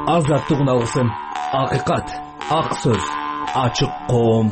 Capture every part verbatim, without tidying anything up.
Азаттык алгысым, акыйкат, ак сөз, ачык коом.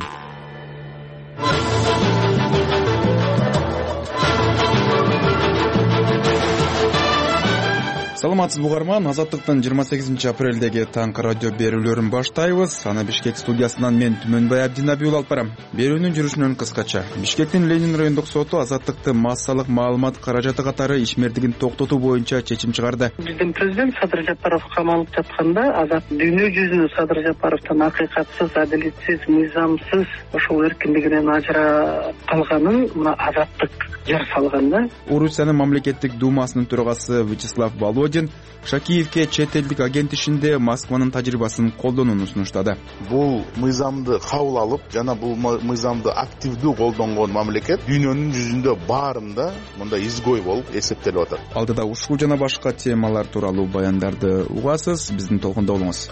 Саламатсыз угарман, Азаттыктын жыйырма сегизинчи апрелдеги таңкы радио берүүлөрүн баштайбыз. Аны Бишкек студиясынан мен Түмөнбай Абдинабиул алып барам. Берүүнүн жүрүшүнөн кыскача. Бишкектин Ленин райондук соту Азаттыкты массалык маалымат каражаты катары ишмердигин токтотуу боюнча чечим чыгарды. Биздин президент Садыр Жапаров камалып жатканда Азат дүйнө жүзүнө Садыр Жапаровдун акыйкатсыз, адилетсиз, мыйзамсыз ошол эркиндигинен ажыра калганын мына Азаттык жар салган да. Орусиянын мамлекеттик думасынын төрагасы Вячеслав Володин Шакиевке чет элдик агент ишинде Москванын тажрыйбасын колдонууну сунуштады. Бул мыйзамды кабыл алып, жана бул мыйзамды активдүү колдонгон мамлекет дүйнөнүн жүзүндө баарында мындай изгой болуп эсептелип атат. Алдыда ушул жана башка темалар тууралуу баяндарды угасыз, биздин толкунда болуңуз.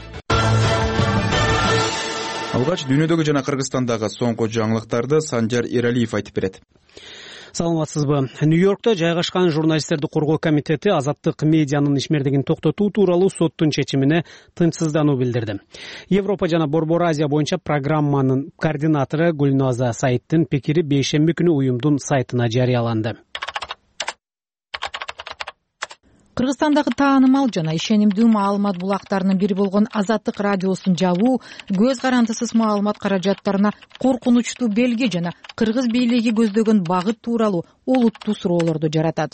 Алгач дүйнөдөгү жана Кыргызстандагы соңку жаңылыктарды Санжар Эралиев айтып берет. Саламатсызбы. Нью-Йоркто жайгашкан журналисттерди коргоо комитети Азаттык медианын ишмердигин токтотуу тууралуу соттун чечимине тынчсыздануу билдирди. Европа жана Борбор Азия боюнча программанын координатору Гүлназа Саиддин пикири бейшемби күнү уюмдун сайтына жарыяланды. Кыргызстандагы таанымал жана ишенимдүү маалымат булактарынын бири болгон Азаттык радиосун жабуу көз карандысыз маалымат каражаттарына коркунучтуу белги жана кыргыз бийлиги көздөгөн багыт тууралуу олуттуу суроолорду жаратат.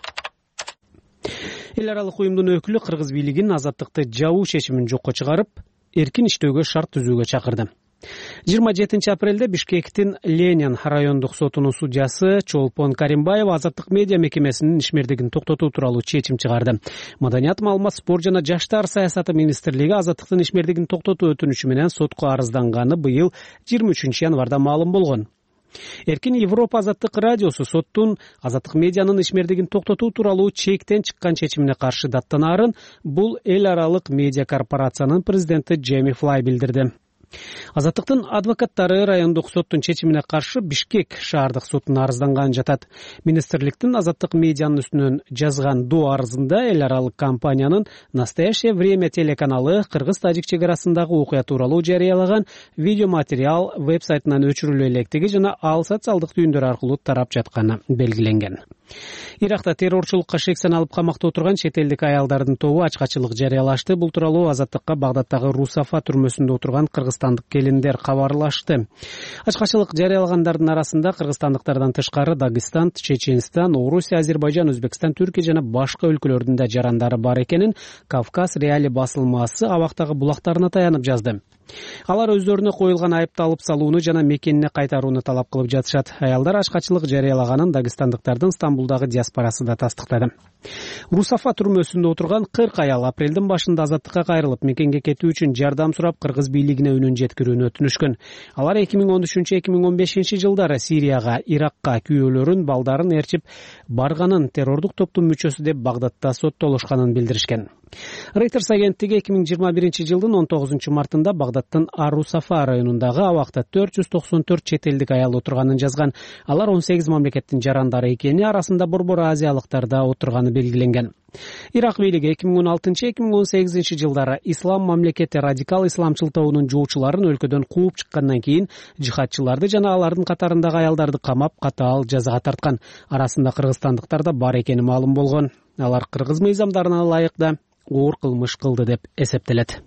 Эл аралык уюмдун өкүлү кыргыз бийлигин Азаттыкты жабуу чечимин жокко чыгарып, эркин иштөөгө шарт түзүүгө чакырды. жыйырма жетинчи апрелде Бишкектин Ленин райондук сотунун судьясы Чолпон Каримбаева Азаттык медиа мекемесинин ишмердигин токтотуу тууралуу чечим чыгарды. Маданият, маалымат, спорт жана жаштар саясаты министрлиги Азаттыктын ишмердигин токтотуу өтүнүчү менен сотко арызданганы быйыл жыйырма үчүнчү январда маалым болгон. Эркин Европа Азаттык радиосу соттун Азаттык медианын ишмердигин токтотуу тууралуу чектен чыккан чечимине каршы даттанаарын бул эл аралык медиа корпорациянын президенти Джейми Флай билдирди. Азаттыктын адвокаттары райондук соттун чечимине каршы Бишкек шаардык сотуна арызданганын жатат. Министрликтин Азаттык медианын үстүнөн жазган доо арызында эл аралык компаниянын Настоящее время телеканалы кыргыз-тажик чек арасындагы окуя тууралуу жарыялаган видеоматериал веб-сайтынан өчүрүлө электиги жана ал социалдык түйүндөр аркылуу тарап жатканы белгиленген. Иракта террорчулукка шек саналып камакта отурган чет элдик аялдардын тобу ачкачылык жарыялашты. Бул тууралуу Азаттыкка Багдадтагы Русафа түрмөсүндө отурган кыргызстандык келиндер кабарлашты. Ачкачылык жарыялагандардын арасында кыргызстандыктардан тышкары Дагыстан, Чеченстан, Орусия, Азербайжан, Өзбекстан, Түркия жана башка өлкөлөрдүн да жарандары бар экенин Кавказ реали басылмасы абактагы булактарына таянып жазды. Алар өздөрүнө коюлган айыпты алып салууну жана мекенине кайтарууну талап кылып жатышат. Аялдар ачкачылык жарыялаганын дагыстандыктардын Стамбулдагы диаспорасы да тастыктады. Русафа түрмөсүндө отурган кырк аял апрелдин башында Азаттыкка кайрылып, мекенге кетүү үчүн жардам сурап, кыргыз бийлигине үнүн жеткирүүнү өтүнүшкөн. Алар эки миң он үчүнчү эки миң он бешинчи жылдары Сирияга, Иракка күйөөлөрүн, балдарын ээрчип барганын, террордук топтун мүчөсү деп Багдадта соттолушканын билдиришкен. Reuters агенттиги эки миң жыйырма биринчи жылдын он тогузунчу мартында Багдадтын Ар-Русафа районундагы абакта төрт жүз токсон төрт чет элдик аял отурганын жазган. Алар он сегиз мамлекеттин жарандары экени, арасында Борбор Азиялыктар да отурганы белгиленген. Ирак бийлиги эки миң он алтынчы эки миң он сегизинчи жылдары Ислам мамлекети радикал исламчыл тобунун жоочуларын өлкөдөн кууп чыккандан кийин жихадчыларды жана алардын катарындагы аялдарды камап, катаал жазага тарткан. Арасында кыргызстандыктар да бар экени маалым болгон. Алар кыргыз мыйзамдарына ылайык да оор кылмыш кылды деп эсептелет.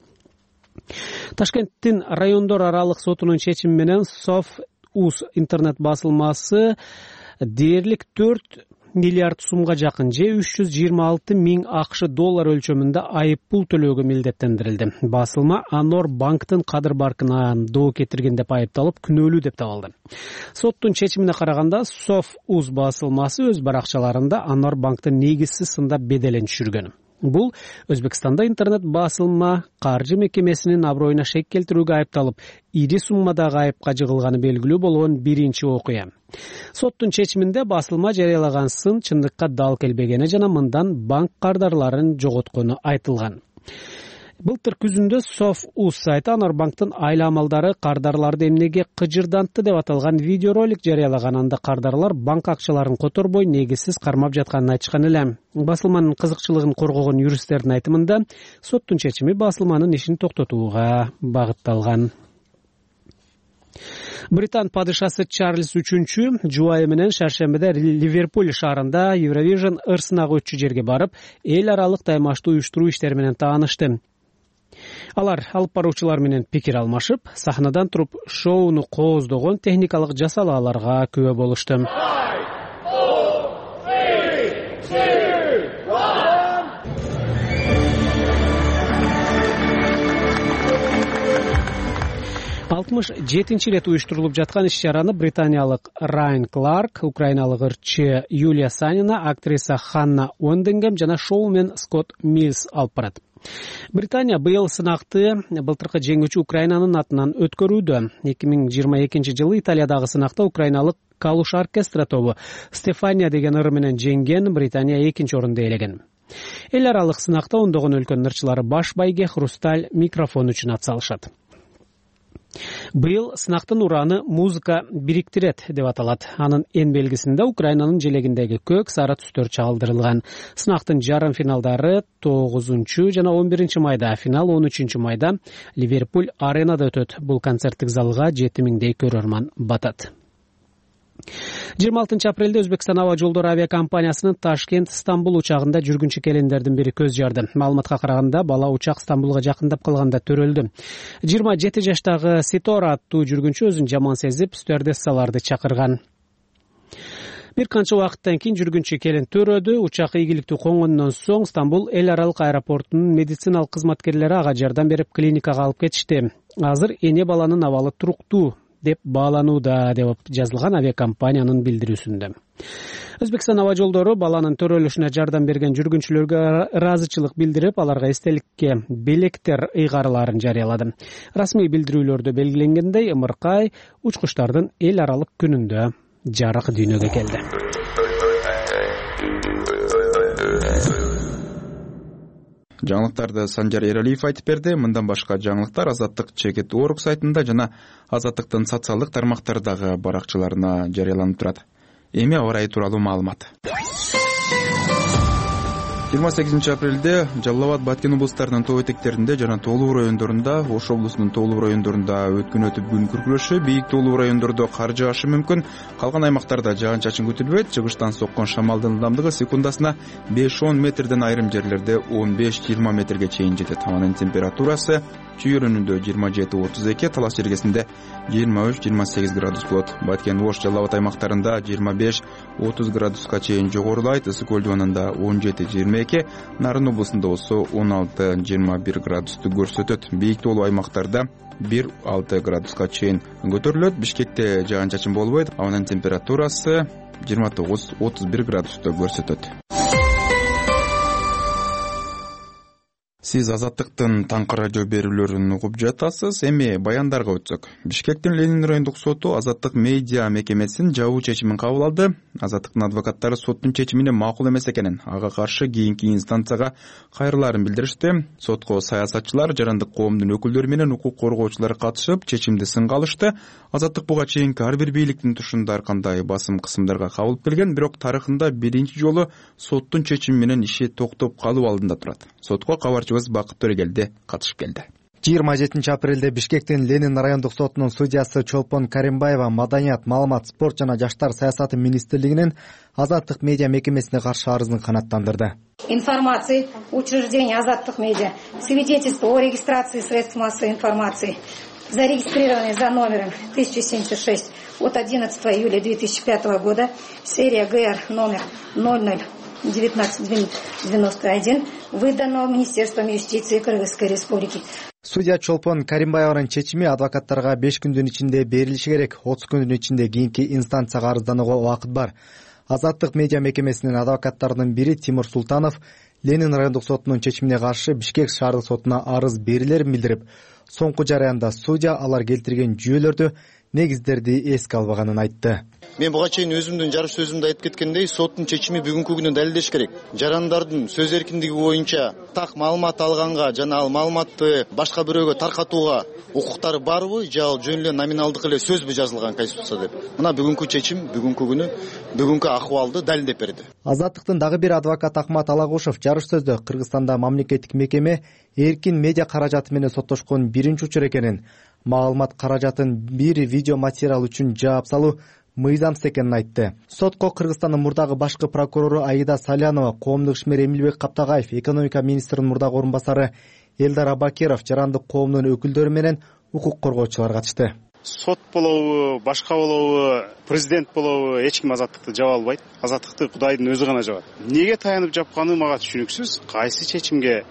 Ташкенттин райондор аралык сотунун чечими менен Соф-Уз интернет басылмасы дээрлик төрт миллиард сумга жакын, же үч жүз жыйырма алты миң акш доллар өлчөмүндө айып пул төлөөгө милдеттендирилди. Басылма Анор банктын кадыр баркына доо кетирген деп айыпталып, күнөөлүү деп табылды. Соттун чечимине караганда, Соф-Уз басылмасы өз баракчаларында Анор банктын негизсиз сында беделин түшүргөн. Бул Өзбекстанда интернет басылма каржы мекемесинин аброюна шек келтирүүгө айыпталып, ири суммадагы айыпка жыгылганы белгилүү болгон биринчи окуя. Соттун чечиминде басылма жарыялаган сын чындыкка дал келбегени жана мындан банк кардарларын жоготкону айтылган. Былтыр күзүндө Соф.уз сайты Анар банктын айла амалдары кардарларды эмнеге кыжырдантты деп аталган видеоролик жарыялаган. Анда кардарлар банк акчаларын которбой негизсиз кармап жатканын айтышкан эле. Басылманын кызыкчылыгын коргогон юристтердин айтымында соттун чечими басылманын ишин токтотууга багытталган. Британ падышасы Чарльз үчүнчү жубайы менен шаршембиде Ливерпуль шаарында Eurovision ырсынагы өтчү жерге барып, эл аралык таймаштуу уюштуруу иштери менен таанышты. Алар алып баруучулар менен пикир алмашып, сахнадан туруп шоуну кооздогон техникалык жасалгаларга күбө болушту. алтымыш жетинчи ирет уюштурулуп жаткан иш-чараны британиялык Райан Кларк, украиналык ырчы Юлия Санина, актриса Ханна Уэндингем жана шоумен Скотт Милс алып барат. Британия быйыл сынакты былтыркы жеңүүчү Украинанын атынан өткөрүүдө. эки миң жыйырма экинчи жылы Италиядагы сынакта украиналык Калуш оркестра тобу Стефания деген ыры менен жеңген, Британия экинчи орунду ээлеген. Эл аралык сынакта ондогон өлкөнүн ырчылары баш байге Хрусталь микрофон үчүн ат салышат. Быйыл сынактын ураны музыка бириктирет деп аталат. Анын эң белгисинде Украинанын желегиндеги көк сары түстөр чагылдырылган. Сынактын жарым финалдары тогузунчу жана он биринчи майда, финал он үчүнчү майда Ливерпуль аренада өтөт. Бул концерттик залга жети миңдей көрөрман батат. жыйырма алтынчы апрелде Өзбекстан аба жолдору авиакомпаниясынын Ташкент-Стамбул учагында жүргүнчү келиндердин бири көз жарды. Маалыматка караганда, бала учак Стамбулга жакындап калганда төрөлдү. жыйырма жети жаштагы Ситора аттуу жүргүнчү өзүн жаман сезип, стюардессаларды чакырган. Бир канча убакыттан кийин жүргүнчү келин төрөдү. Учак ийгиликтүү конгондон соң Стамбул эл аралык аэропортунун медициналык кызматкерлери ага жардам берип клиникага алып кетишти. Азыр эне баланын абалы туруктуу деп бааланууда деп жазылган авиакомпаниянын билдирүүсүндө. Өзбекстан аба жолдору баланын төрөлүшүнө жардам берген жүргүнчүлөргө ыраазычылык билдирип, аларга эстеликке белектер ыйгарыларын жарыялады. Расмий билдирүүлөрдө белгиленгендей, ымыркай учкучтардын эл аралык күнүндө жарык дүйнөгө келди. Жаңылыктарды Санжар Эралиев айтып берди. Мындан башка жаңылыктар Азаттык чекит точка орг сайтында жана Азаттыктын социалдык тармактардагы баракчаларына жарыяланып турат. Эми аба ырайы тууралуу маалымат. жыйырма сегизинчи апрелде Жалал Абад, Баткен облустарынын тоо этектеринде жана тоолуу райондорунда, Ош облусунун тоолуу райондорунда өткөн өтүп күн күркүрөшү, бийик тоолуу райондордо кар жаашы мүмкүн. Калган аймактарда жаан-чачын күтүлбөйт. Чыгыштан соккон шамалдын ылдамдыгы секундасына беш он метрден, айрым жерлерде он беш жыйырма метрге чейин жетет. Абанын температурасы чүйөрүнүндө жыйырма жети отуз эки, Талас жергесинде жыйырма үч жыйырма сегиз градус болот. Баткен, Ош, Жалал Абад аймактарында жыйырма беш отуз градуска чейин жогорулайт. Ысык көл жуанында он жети жыйырма эки, Нарын облусунда болсо он алты жыйырма бир градусту көрсөтөт. Бийик тоолуу аймактарда бир алты градуска чейин көтөрүлөт. Бишкекте жаан-чачын болбойт. Абанын температурасы жыйырма тогуз отуз бир градусту көрсөтөт. Сиз Азаттыктын таңкы радио берүүлөрүн угуп жатасыз. Эми баяндарга өтсөк. Бишкектин Ленин райондук соту Азаттык медиа мекемесинин жабуу чечимин кабыл алды. Азаттыктын адвокаттары соттун чечимине макул эмес экенин, ага каршы кийинки инстанцияга кайрылаарын билдиришти. Сотко саясатчылар, жарандык коомдун өкүлдөрү менен укук коргоочулар катышып, чечимди сынга алышты. Азаттык буга чейинки ар бир бийликтин тушунда ар кандай басым кысымдарга кабылып келген, бирок тарыхында биринчи жолу соттун чечими менен иши токтоп калуу алдында турат. Сотко кабарчыбыз Бакыт Төрегелди катышып келди. жыйырма жетинчи апрелде Бишкектин Ленин райондук сотунун судьясы Чолпон Каримбаева маданият, маалымат, спорт жана жаштар саясаты министрлигинин Азаттык медиа мекемесине каршы арызын канааттандырды. Информации учреждения Азаттык медиа, свидетельство о регистрации средств массовой информации, зарегистрированный за номером тысяча семьдесят шесть от одиннадцатого июля две тысячи пятого года, серия ГР номер ноль ноль девятнадцать девяносто один, выданного Министерством юстиции Кыргызской республики. Судья Чолпон Каримбаеванын чечими адвокаттарга беш күндүн ичинде берилиши керек. отуз күндүн ичинде кийинки инстанцияга арызданууга убакыт бар. Азаттык медиа мекемесинин адвокаттарынын бири Тимур Султанов Ленин райондук сотунун чечимине каршы Бишкек шаардык сотуна арыз берилерин билдирип, соңку жараянда судья алар келтирген жүйөлөрдү негиздерди эске албаганын айтты. Мен буга чейин өзүмдүн жарыш сөзүмдө айтып кеткендей, соттун чечими бүгүнкү күнү далилдеш керек. Жарандардын сөз эркиндиги боюнча так маалымат алганга жана ал маалыматты башка бирөөгө таркатууга укуктары барбы, же ал жөн эле номиналдык эле сөзбү жазылган Конституцияда деп. Мына бүгүнкү чечим бүгүнкү күнү бүгүнкү акыбалды далилдеп берди. Азаттыктын дагы бир адвокат Акмат Алагушев жарыш сөздө Кыргызстанда мамлекеттик мекеме эркин медиа каражаты менен соттошкон биринчи учур экенин, маалымат каражатын бир видео материал үчүн жаап салуу мыйзамсыз экенин айтты. Сотко Кыргызстандын мурдагы башкы прокурору Аида Салянова, коомдук ишмер Эмилбек Каптагаев, экономика министринин мурдагы орун басары Элдар Абакиров, жарандык коомдун өкүлдөрү менен укук коргоочулар катышты. Сот болобу, башка болобу, президент болобу, эч ким азаттыкты жаба албайт. Азаттыкты Кудайдын өзү гана жабат. Неге таянып жапканы мага түшүнүксүз. Кайсы чечимге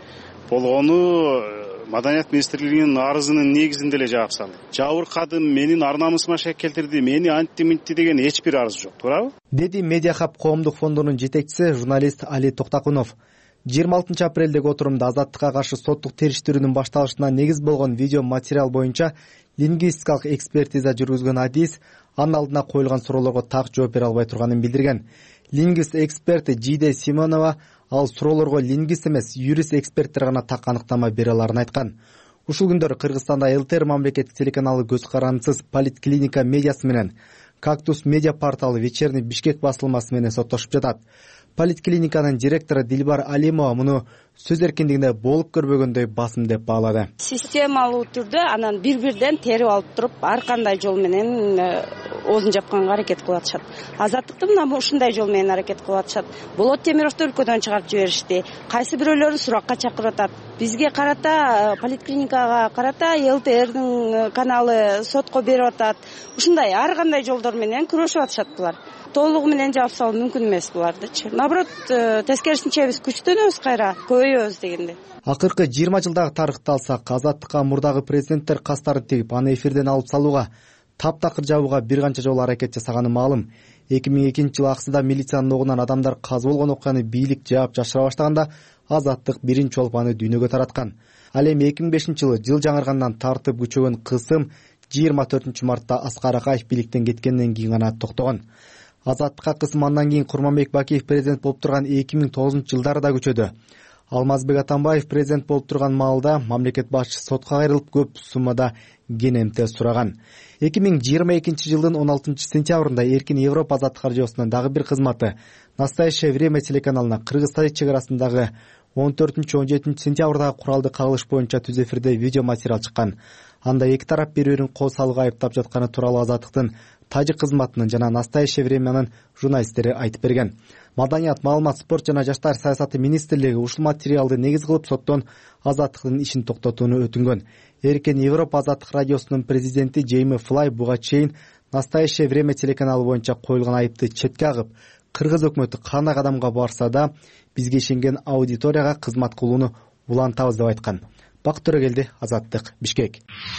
болгону Маданият министрлигинин арызынын негизинде эле жаап салды. Жабыркадым, менин ар намысыма шек келтирди, мени антти мынтти деген эч бир арыз жок, туурабы? Деди Медиа Хаб коомдук фондунун жетекчиси журналист Али Токтакунов. жыйырма алтынчы апрелдеги отурумда Азаттыкка каршы соттук териштирүүнүн башталышына негиз болгон видео материал боюнча лингвистикалык экспертиза жүргүзгөн адис анын алдына коюлган суроолорго так жооп бере албай турганын билдирген. Лингвист эксперти Жиде Симонова ал суроолорго лингвист эмес, юрист эксперттер гана так аныктама бере аларын айткан. Ушул күндөрү Кыргызстанда ЛТР мамлекеттик телеканалы көз карандысыз Политклиника медиасы менен Кактус медиа порталы Вечерний Бишкек басылмасы менен соттошуп жатат. Политклиниканын директору Дилбар Алимова муну сөз эркиндигине болуп көрбөгөндөй басым деп баалады. Системалуу түрдө анан бир-бирден терип алып туруп, ар кандай жол менен оозун жапканга аракет кылып атышат. Азаттыкты мына ушундай жол менен аракет кылып атышат. Болот Темировду өлкөдөн чыгарып жиберишти. Кайсы бирөөлөрү суракка чакырып атат. Бизге карата, Политклиникага карата ЛТРдин каналы сотко берип атат. Ушундай ар кандай жолдор менен күрөшүп атышат булар. Толугу менен жаап салуу мүмкүн эмес булардычы. Наоборот, тескерисинче биз күчтөнөбүз кайра, көбөйөбүз дегенде. Акыркы жыйырма жылдагы тарыхты алсак, Азаттыкка мурдагы президенттер кастарын тигип, аны эфирден алып салууга, таптакыр жабууга бир канча жолу аракет жасаганы маалым. эки миң экинчи жылы Аксыда милициянын огунан адамдар казы болгон окуяны бийлик жаап жашыра баштаганда Азаттык биринчи болуп аны дүйнөгө тараткан. Ал эми эки миң бешинчи жылы жыл жаңыргандан тартып күчөгөн кысым жыйырма төртүнчү мартта Аскар Акаев бийликтен кеткенден кийин гана токтогон. Азаттыкка кысым андан кийин Курманбек Бакиев президент болуп турган эки миң тогузунчу жылдары да күчөдү. Алмазбек Атамбаев президент болуп турган маалда мамлекет башчысы сотко кайрылып көп суммада кенемте сураган. эки миң жыйырма экинчи жылдын он алтынчы сентябрында Эркин Европа азаттык радиосунун дагы бир кызматы Настоящее время телеканалына Кыргыз-Тажик чек арасындагы он төртүнчү он жетинчи сентябрдагы куралды кагылыш боюнча түз эфирде видео материал чыккан. Анда эки тарап бири-бирин кол салууга айыптап жатканы тууралуу Азаттыктын Тажик кызматынын жана Настоящее времянын журналисттери айтып берген. Маданият, маалымат, спорт жана жаштар саясаты министрлиги ушул материалды негиз кылып соттон Азаттыктын ишин токтотууну өтүнгөн. Эркин Европа азаттык радиосунун президенти Джейми Флай буга чейин Настоящее время телеканалы боюнча коюлган айыпты четке агып, Кыргыз өкмөтү кандай кадамга барса да бизге ишенген аудиторияга кызмат кылууну улантабыз деп айткан. Бакыт Төрөгелди, Азаттык, Бишкек.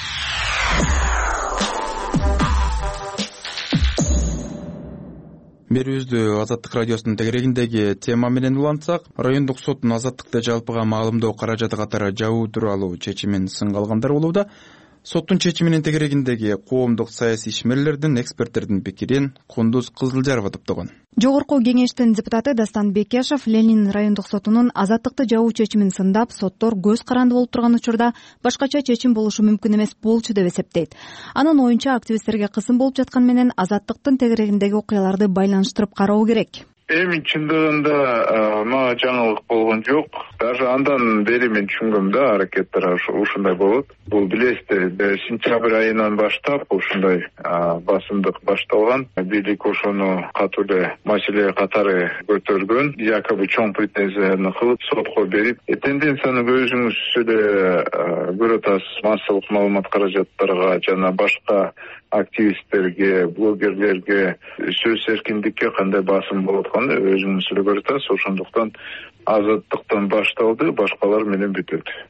Берүүбүздү Азаттык радиосунун тегерегиндеги тема менен улантсак, райондук соттун Азаттыкты жалпыга маалымдоо каражаты катары жабуу тууралуу чечимин сынга алгандар болууда. Соттун чечиминин тегерегиндеги коомдук саясий ишмерлердин, эксперттердин пикирин Кундуз Кызылжарова топтогон. Жогорку кеңештин депутаты Дастан Бекешев Ленин райондук сотунун азаттыкты жабуу чечимин сындап, соттор көз каранды болуп турган учурда башкача чечим болушу мүмкүн эмес болчу деп эсептейт. Анын оюнча активисттерге кысым болуп жаткан менен азаттыктын тегерегиндеги окуяларды байланыштырып кароо керек. Эми чындыгында мага жаңылык болгон жок. Даже андан бери мен түшүнгөм да, аракеттер ушундай болот. Бул билесиздер, сентябрь айынан баштап ушундай басымдык башталган. Бийлик ошону катуу эле маселе катары көтөргөн, якобы чоң претензияны кылып сотко берип, тенденцияны өзүңүз эле көрүп атасыз. Массалык маалымат каражаттарга жана башка активисттерге, блогерлерге сөз эркиндикке кандай басым болуп атканын өзүңүз эле көрүп атасыз. Ошондуктан азаттыктан башталды, башкалар менен бүтөт.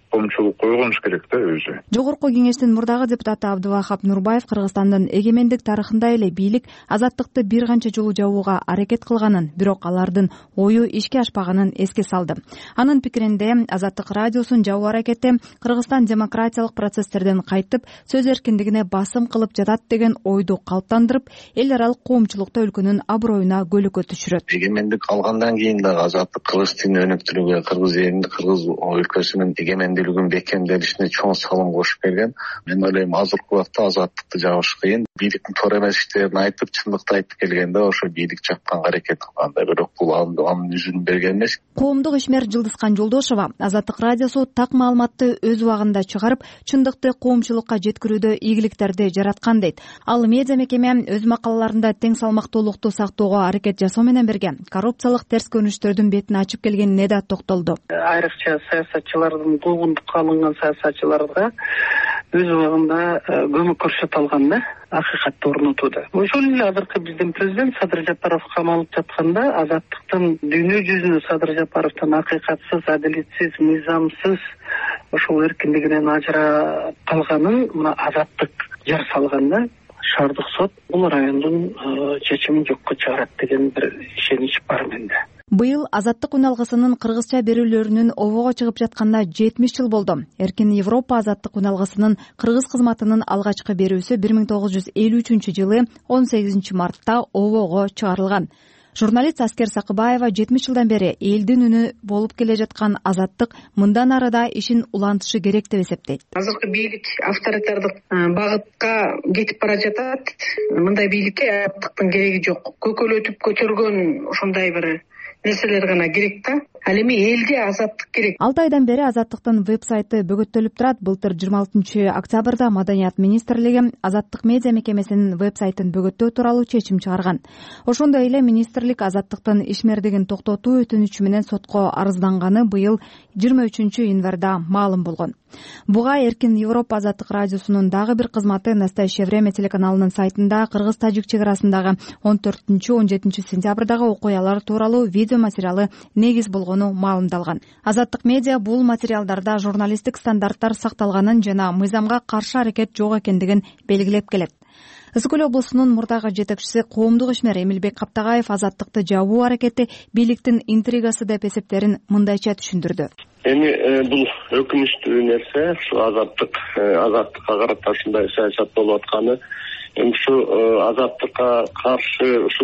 коомчулук койгонуш керек да өзү. Жогорку кеңештин мурдагы депутаты Абдувахап Нурбаев Кыргызстандын эгемендик тарыхында эле бийлик азаттыкты бир канча жолу жабууга аракет кылганын, бирок алардын ою ишке ашпаганын эске салды. Анын пикиринде Азаттык радиосун жабуу аракети Кыргызстан демократиялык процесстерден кайтып, сөз эркиндигине басым кылып жатат деген ойду калыптандырып, эл аралык коомчулукта өлкөнүн аброюна көлөкө түшүрөт. Эгемендик алгандан кийин дагы азаттык кыргыз тилин өнүктүрүүгө, кыргыз элин, кыргыз өлкөсүнүн эгемендүүлүгүн бекемделишине чоң салым кошуп берген. Мен ойлойм, азыркы убакта азаттыкты жабыш кыйын. Бийликтин туура эмес иштерин айтып, чындыкты айтып келгенде ошо бийлик жапканга аракет кылган да, бирок бул анын жүзүн берген эмес. Коомдук ишмер Жылдызкан Жолдошова Азаттык радиосу так маалыматты өз убагында чыгарып, чындыкты коомчулукка жеткирүүдө ийгиликтерди жараткан дейт. Ал медиа мекеме өз макалаларында тең салмактуулукту сактоого аракет жасоо менен бирге коррупциялык терс көрүнүштөрдүн бетин ачып келгенине да токтолду. Айрыкча саясатчылардын куугунтукка алынган саясатчыларга өз убагында көмөк көрсөтө алган да, акыйкатты орнотууда. Ошол эле азыркы биздин президент Садыр Жапаров камалып жатканда азаттыктын дүйнө жүзүнө Садыр Жапаровдун акыйкатсыз, адилетсиз, мыйзамсыз ошол эркиндигинен ажырап калганын мына азаттык жар салган да. Шаардык сот бул райондун чечимин жокко чыгарат деген бир ишенич бар менде. Быйыл Азаттык үн алгысынын кыргызча берүүлөрүнүн обого чыгып жатканда жетимиш жыл болду. Эркин Европа Азаттык үн алгысынын кыргыз кызматынын алгачкы берүүсү бир миң тогуз жүз элүү үчүнчү жылы он сегизинчи мартта обого чыгарылган. Журналист Аскер Сакыбаева жетимиш жылдан бери элдин үнү болуп келе жаткан Азаттык мындан ары да ишин улантышы керек деп эсептейт. Азыркы бийлик авторитардык багытка кетип бара жатат. Мындай бийликке азаттыктын кереги жок. Көкөлөтүп көтөргөн ошондой бир нерселер гана керек да. Ал эми элге азаттык керек. алты айдан бери Азаттыктын веб-сайты бөгөттөлүп турат. Былтыр жыйырма алтынчы октябрда Маданият министрлиги Азаттык медиа мекемесинин веб-сайтын бөгөттөө тууралуу чечим чыгарган. Ошондой эле министрлик Азаттыктын ишмердигин токтотуу өтүнүчү менен сотко арызданганы быйыл жыйырма үчүнчү январда маалым болгон. Буга Эркин Европа Азаттык радиосунун дагы бир кызматы Настоящее время телеканалынын сайтында кыргыз-тажик чек арасындагы он төртүнчү он жетинчи сентябрдагы окуялар тууралуу видео материалы негиз болгону маалымдалган. Азаттык медиа бул материалдарда журналисттик стандарттар сакталганын жана мыйзамга каршы аракет жок экендигин белгилеп келет. Ысык Көл облусунун мурдагы жетекчиси коомдук ишмер Эмилбек Каптагаев азаттыкты жабуу аракети бийликтин интригасы деп эсептерин мындайча түшүндүрдү. Эми бул өкүнүчтүү нерсе, ушу азаттык азаттыкка карата ушундай саясат болуп атканы. Эми ушу азаттыкка каршы ушул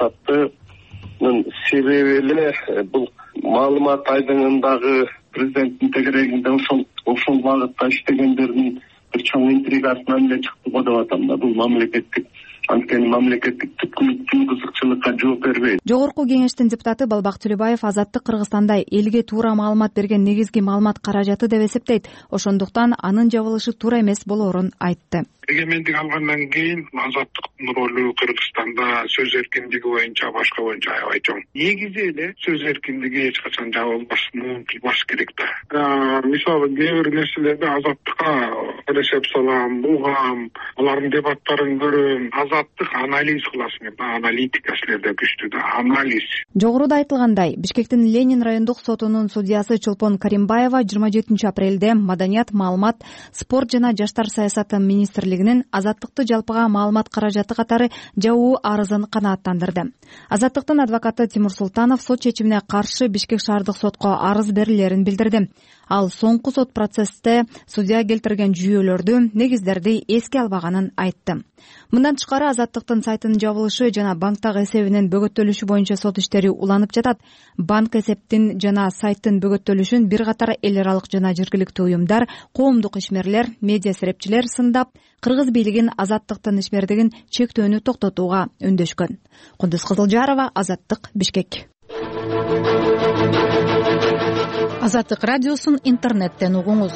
саясаттын себеби эле бул маалымат айдыңындагы президенттин тегерегинде ошол ошол багытта иштегендердин бир чоң интригасынан эле чыкты го деп атам да. Бул мамлекеттик анткени мамлекеттик түпкүлүктүү кызыкчылыкка жооп бербейт. Жогорку кеңештин депутаты Балбак Төлөбаев Азаттык Кыргызстанда элге туура маалымат берген негизги маалымат каражаты деп эсептейт. Ошондуктан анын жабылышы туура эмес болоорун айтты. Эгемендик алгандан кийин азаттыктын ролу Кыргызстанда сөз эркиндиги боюнча башка боюнча аябай чоң. Негизи эле сөз эркиндиги эч качан жабылбасын, умтулбаш керек да. Мисалы кээ бир нерселерди азаттыкка эсеп салам, угам, алардын дебаттарын көрөм. Азаттык анализ кыласың, аналитика силерде күчтүү да, анализ. Жогоруда айтылгандай, Бишкектин Ленин райондук сотунун судьясы Чолпон Каримбаева жыйырма жетинчи апрелде Маданият, маалымат, спорт жана жаштар саясаты министрлиги азаттыкты жалпыга маалымат каражаты катары жабуу арызын канааттандырды. Азаттыктын адвокаты Тимур Султанов сот чечимине каршы Бишкек шаардык сотко арыз берилерин билдирди. Ал соңку сот процессте судья келтирген жүйөлөрдү, негиздерди эске албаганын айтты. Мындан тышкары Азаттыктын сайтынын жабылышы жана банктагы эсебинин бөгөттөлүшү боюнча сот иштери уланып жатат. Банк эсептин жана сайттын бөгөттөлүшүн бир катар эл аралык жана жергиликтүү уюмдар, коомдук ишмерлер, медиа серепчилер сындап, кыргыз бийлигин Азаттыктын ишмердигин чектөөнү токтотууга үндөшкөн. Кундуз Кызылжарова, Азаттык, Бишкек. Азаттык радиосун интернеттен угуңуз.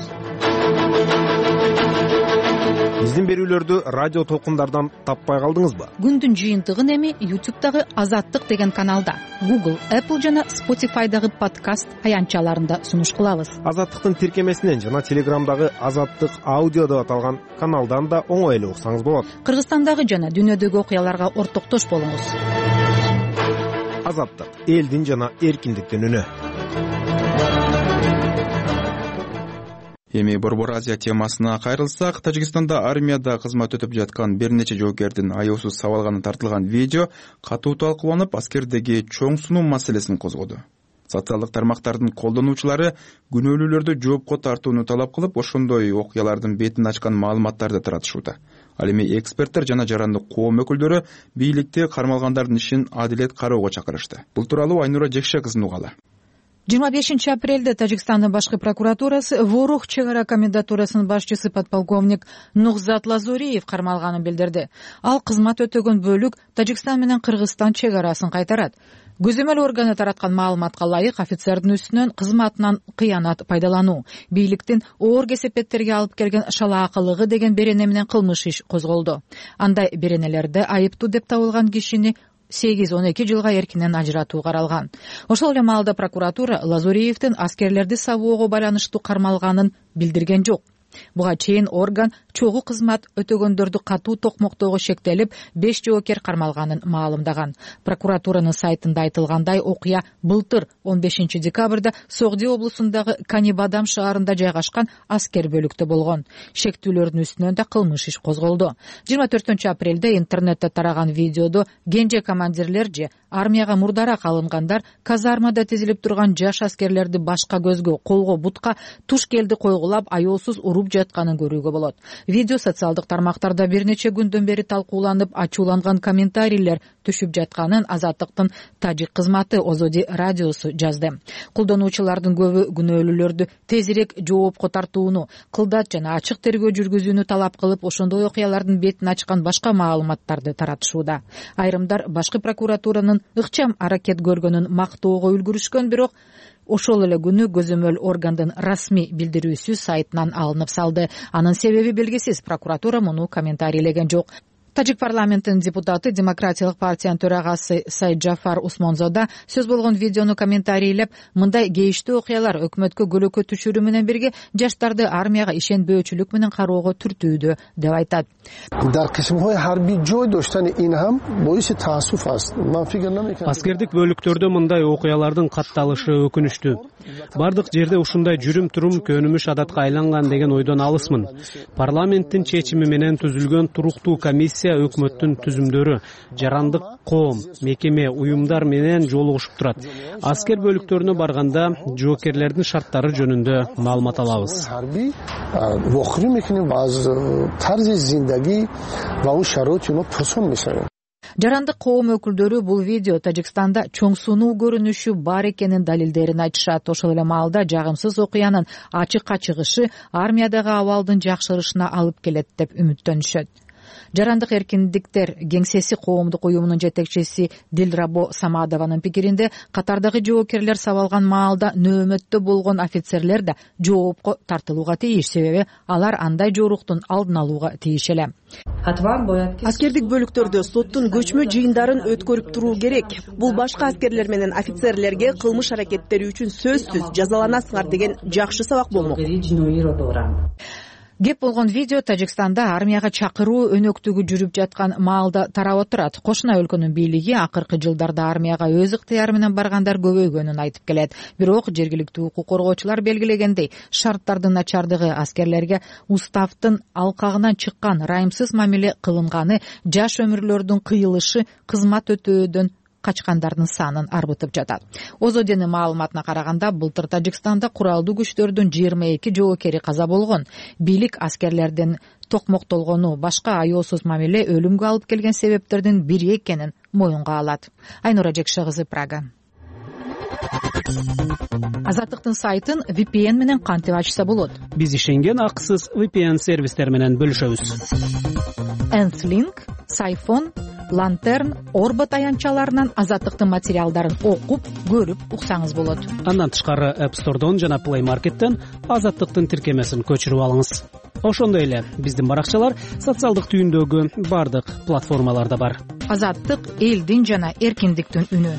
Биздин берүүлөрдү радио толкундардан таппай калдыңызбы? Күндүн жыйынтыгын эми YouTube'дагы Азаттык деген каналда, Google, Apple жана Spotify'дагы подкаст аянтчаларында сунуш кылабыз. Азаттыктын тиркемесинен жана Телеграмдагы Азаттык аудио деп аталган каналдан да оңой эле уксаңыз болот. Кыргызстандагы жана дүйнөдөгү окуяларга ортоктош болуңуз. Азаттык, элдин жана эркиндиктин үнү. Эми Борбор Азия темасына кайрылсак, Тажикстанда армияда кызмат өтүп жаткан бир нече жоокердин аяусуз сабалганы тартылган видео катуу талкууланып, аскердеги чоң сунуу маселесин козгоду. Социалдык тармактардын колдонуучулары күнөөлүүлөрдү жоопко тартууну талап кылып, ошондой окуялардын бетин ачкан маалыматтарды таратышууда. Ал эми эксперттер жана жарандык коом өкүлдөрү бийликти кармалгандардын ишин адилет кароого чакырышты. Бул тууралуу Айнура Жекше кызын угалы. жыйырма бешинчи апрелде Тажикстандын башкы прокуратурасы Ворух чек ара комендатурасынын башчысы подполковник Нухзат Лазориев кармалганын билдирди. Ал кызмат өтөгөн бөлүк Тажикстан менен Кыргызстан чек арасын кайтарат. Көзөмөл органы тараткан маалыматка ылайык, офицердин үстүнөн кызматынан кыянат пайдалануу, бийликтин оор кесепеттерге алып келген шалаакылыгы деген берене менен кылмыш иш козголду. Андай беренелерде айыптуу деп табылган кишини сегиз он эки жылга эркинен ажыратуу каралган. Ошол эле маалда прокуратура Лазориевдин аскерлерди сабоого байланыштуу кармалганын билдирген жок. Буга чейин орган чогуу кызмат өтөгөндөрдү катуу токмоктоого шектелип, беш жоокер кармалганын маалымдаган. Прокуратуранын сайтында айтылгандай, окуя былтыр он бешинчи декабрда Согди облусундагы Канибадам шаарында жайгашкан аскер бөлүктө болгон. Шектүүлөрдүн үстүнөн да кылмыш иш козголду. жыйырма төртүнчү апрелде интернетте тараган видеодо кенже командирлер же армияга мурдараак алынгандар казармада тизилип турган жаш аскерлерди башка көзгө, колго, бутка туш келди койгулап, аеосуз уруп жатканын көрүүгө болот. Видео социалдык тармактарда бир нече күндөн бери талкууланып, ачууланган комментарийлер түшүп жатканын Азаттыктын тажик кызматы Озоди радиосу жазды. Колдонуучулардын көбү күнөөлүүлөрдү тезирээк жоопко тартууну, кылдат жана ачык тергөө жүргүзүүнү талап кылып, ошондой окуялардын бетин ачкан башка маалыматтарды таратышууда. Айрымдар башкы прокуратуранын ыкчам аракет көргөнүн мактоого үлгүрүшкөн, бирок ошол эле күнү көзөмөл органдын расмий билдирүүсү сайтынан алынып салды. Анын себеби белгисиз. Прокуратура муну комментарийлеген жок. Тажик парламентинин депутаты, Демократиялык партиянын төрагасы Сайджафар Усмонзода сөз болгон видеону комментарийлеп, мындай кейиштүү окуялар өкмөткө көлөкө түшүрүү менен бирге жаштарды армияга ишенбөөчүлүк менен кароого түртүүдө деп айтат. Аскердик бөлүктөрдө мындай окуялардын катталышы өкүнүчтүү. Бардык жерде ушундай жүрүм-турум көнүмүш адатка айланган деген ойдон алысмын. Парламенттин чечими менен түзүлгөн туруктуу комиссия өкмөттүн түзүмдөрү, жарандык коом, мекеме, уюмдар менен жолугушуп турат. Аскер бөлүктөрүнө барганда жоокерлердин шарттары жөнүндө маалымат алабыз. Жарандык коом өкүлдөрү бул видео Тажикстанда чоң сунуу көрүнүшү бар экенин далилдерин айтышат. Ошол эле маалда жагымсыз окуянын ачыкка чыгышы армиядагы абалдын жакшырышына алып келет деп үмүттөнүшөт. Жарандык эркиндиктер кеңсеси коомдук уюмунун жетекчиси Дилрабо Самадованын пикиринде, катардагы жоокерлер сабалган маалда нөөмөттө болгон офицерлер да жоопко тартылууга тийиш, себеби алар андай жоруктун алдын алууга тийиш эле. Аскердик бөлүктөрдө соттун көчмө жыйындарын өткөрүп туруу керек. Бул башка аскерлер менен офицерлерге кылмыш аракеттери үчүн сөзсүз жазаланасыңар деген жакшы сабак болмок. Кеп болгон видео Тажикстанда армияга чакыруу өнөктүгү жүрүп жаткан маалда тарап отурат. Кошуна өлкөнүн бийлиги акыркы жылдарда армияга өз ыктыяры менен баргандар көбөйгөнүн айтып келет. Бирок жергиликтүү укук коргоочулар белгилегендей, шарттардын начардыгы, аскерлерге уставдын алкагынан чыккан райымсыз мамиле кылынганы, жаш өмүрлөрдүн кыйылышы кызмат өтөөдөн качкандардын санын арбытып жатат. Озоденин маалыматына караганда, былтыр Тажикстанда куралдуу күчтөрдүн жыйырма эки жоокери каза болгон. Бийлик аскерлердин токмоктолгону, башка аяосуз мамиле өлүмгө алып келген себептердин бири экенин моюнга алат. Айнура Жекше кызы, Прага. Азаттыктын сайтын ви пи эн менен кантип ачса болот? Биз ишенген акысыз ви пи эн сервистер менен бөлүшөбүз. Энслинк, Сайфон, Лантерн, Орбо таянчаларынан Азаттыктын материалдарын окуп, көрүп уксаңыз болот. Андан тышкары App Store'дон жана Play Market'тен Азаттыктын тиркемесин көчүрүп алыңыз. Ошондой эле биздин баракчалар социалдык түйүндөгү бардык платформаларда бар. Азаттык элдин жана эркиндиктин үнү.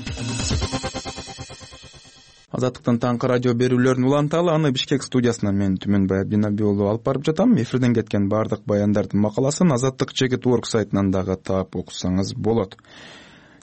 Азаттыктын таңкы радио берүүлөрүн уланталы, аны Бишкек студиясынан мен Түмөнбай Абдинаби уулу алып барып жатам. Эфирден кеткен бардык баяндардын макаласын Азаттык Чекит Орг сайтынан дагы таап окусаңыз болот.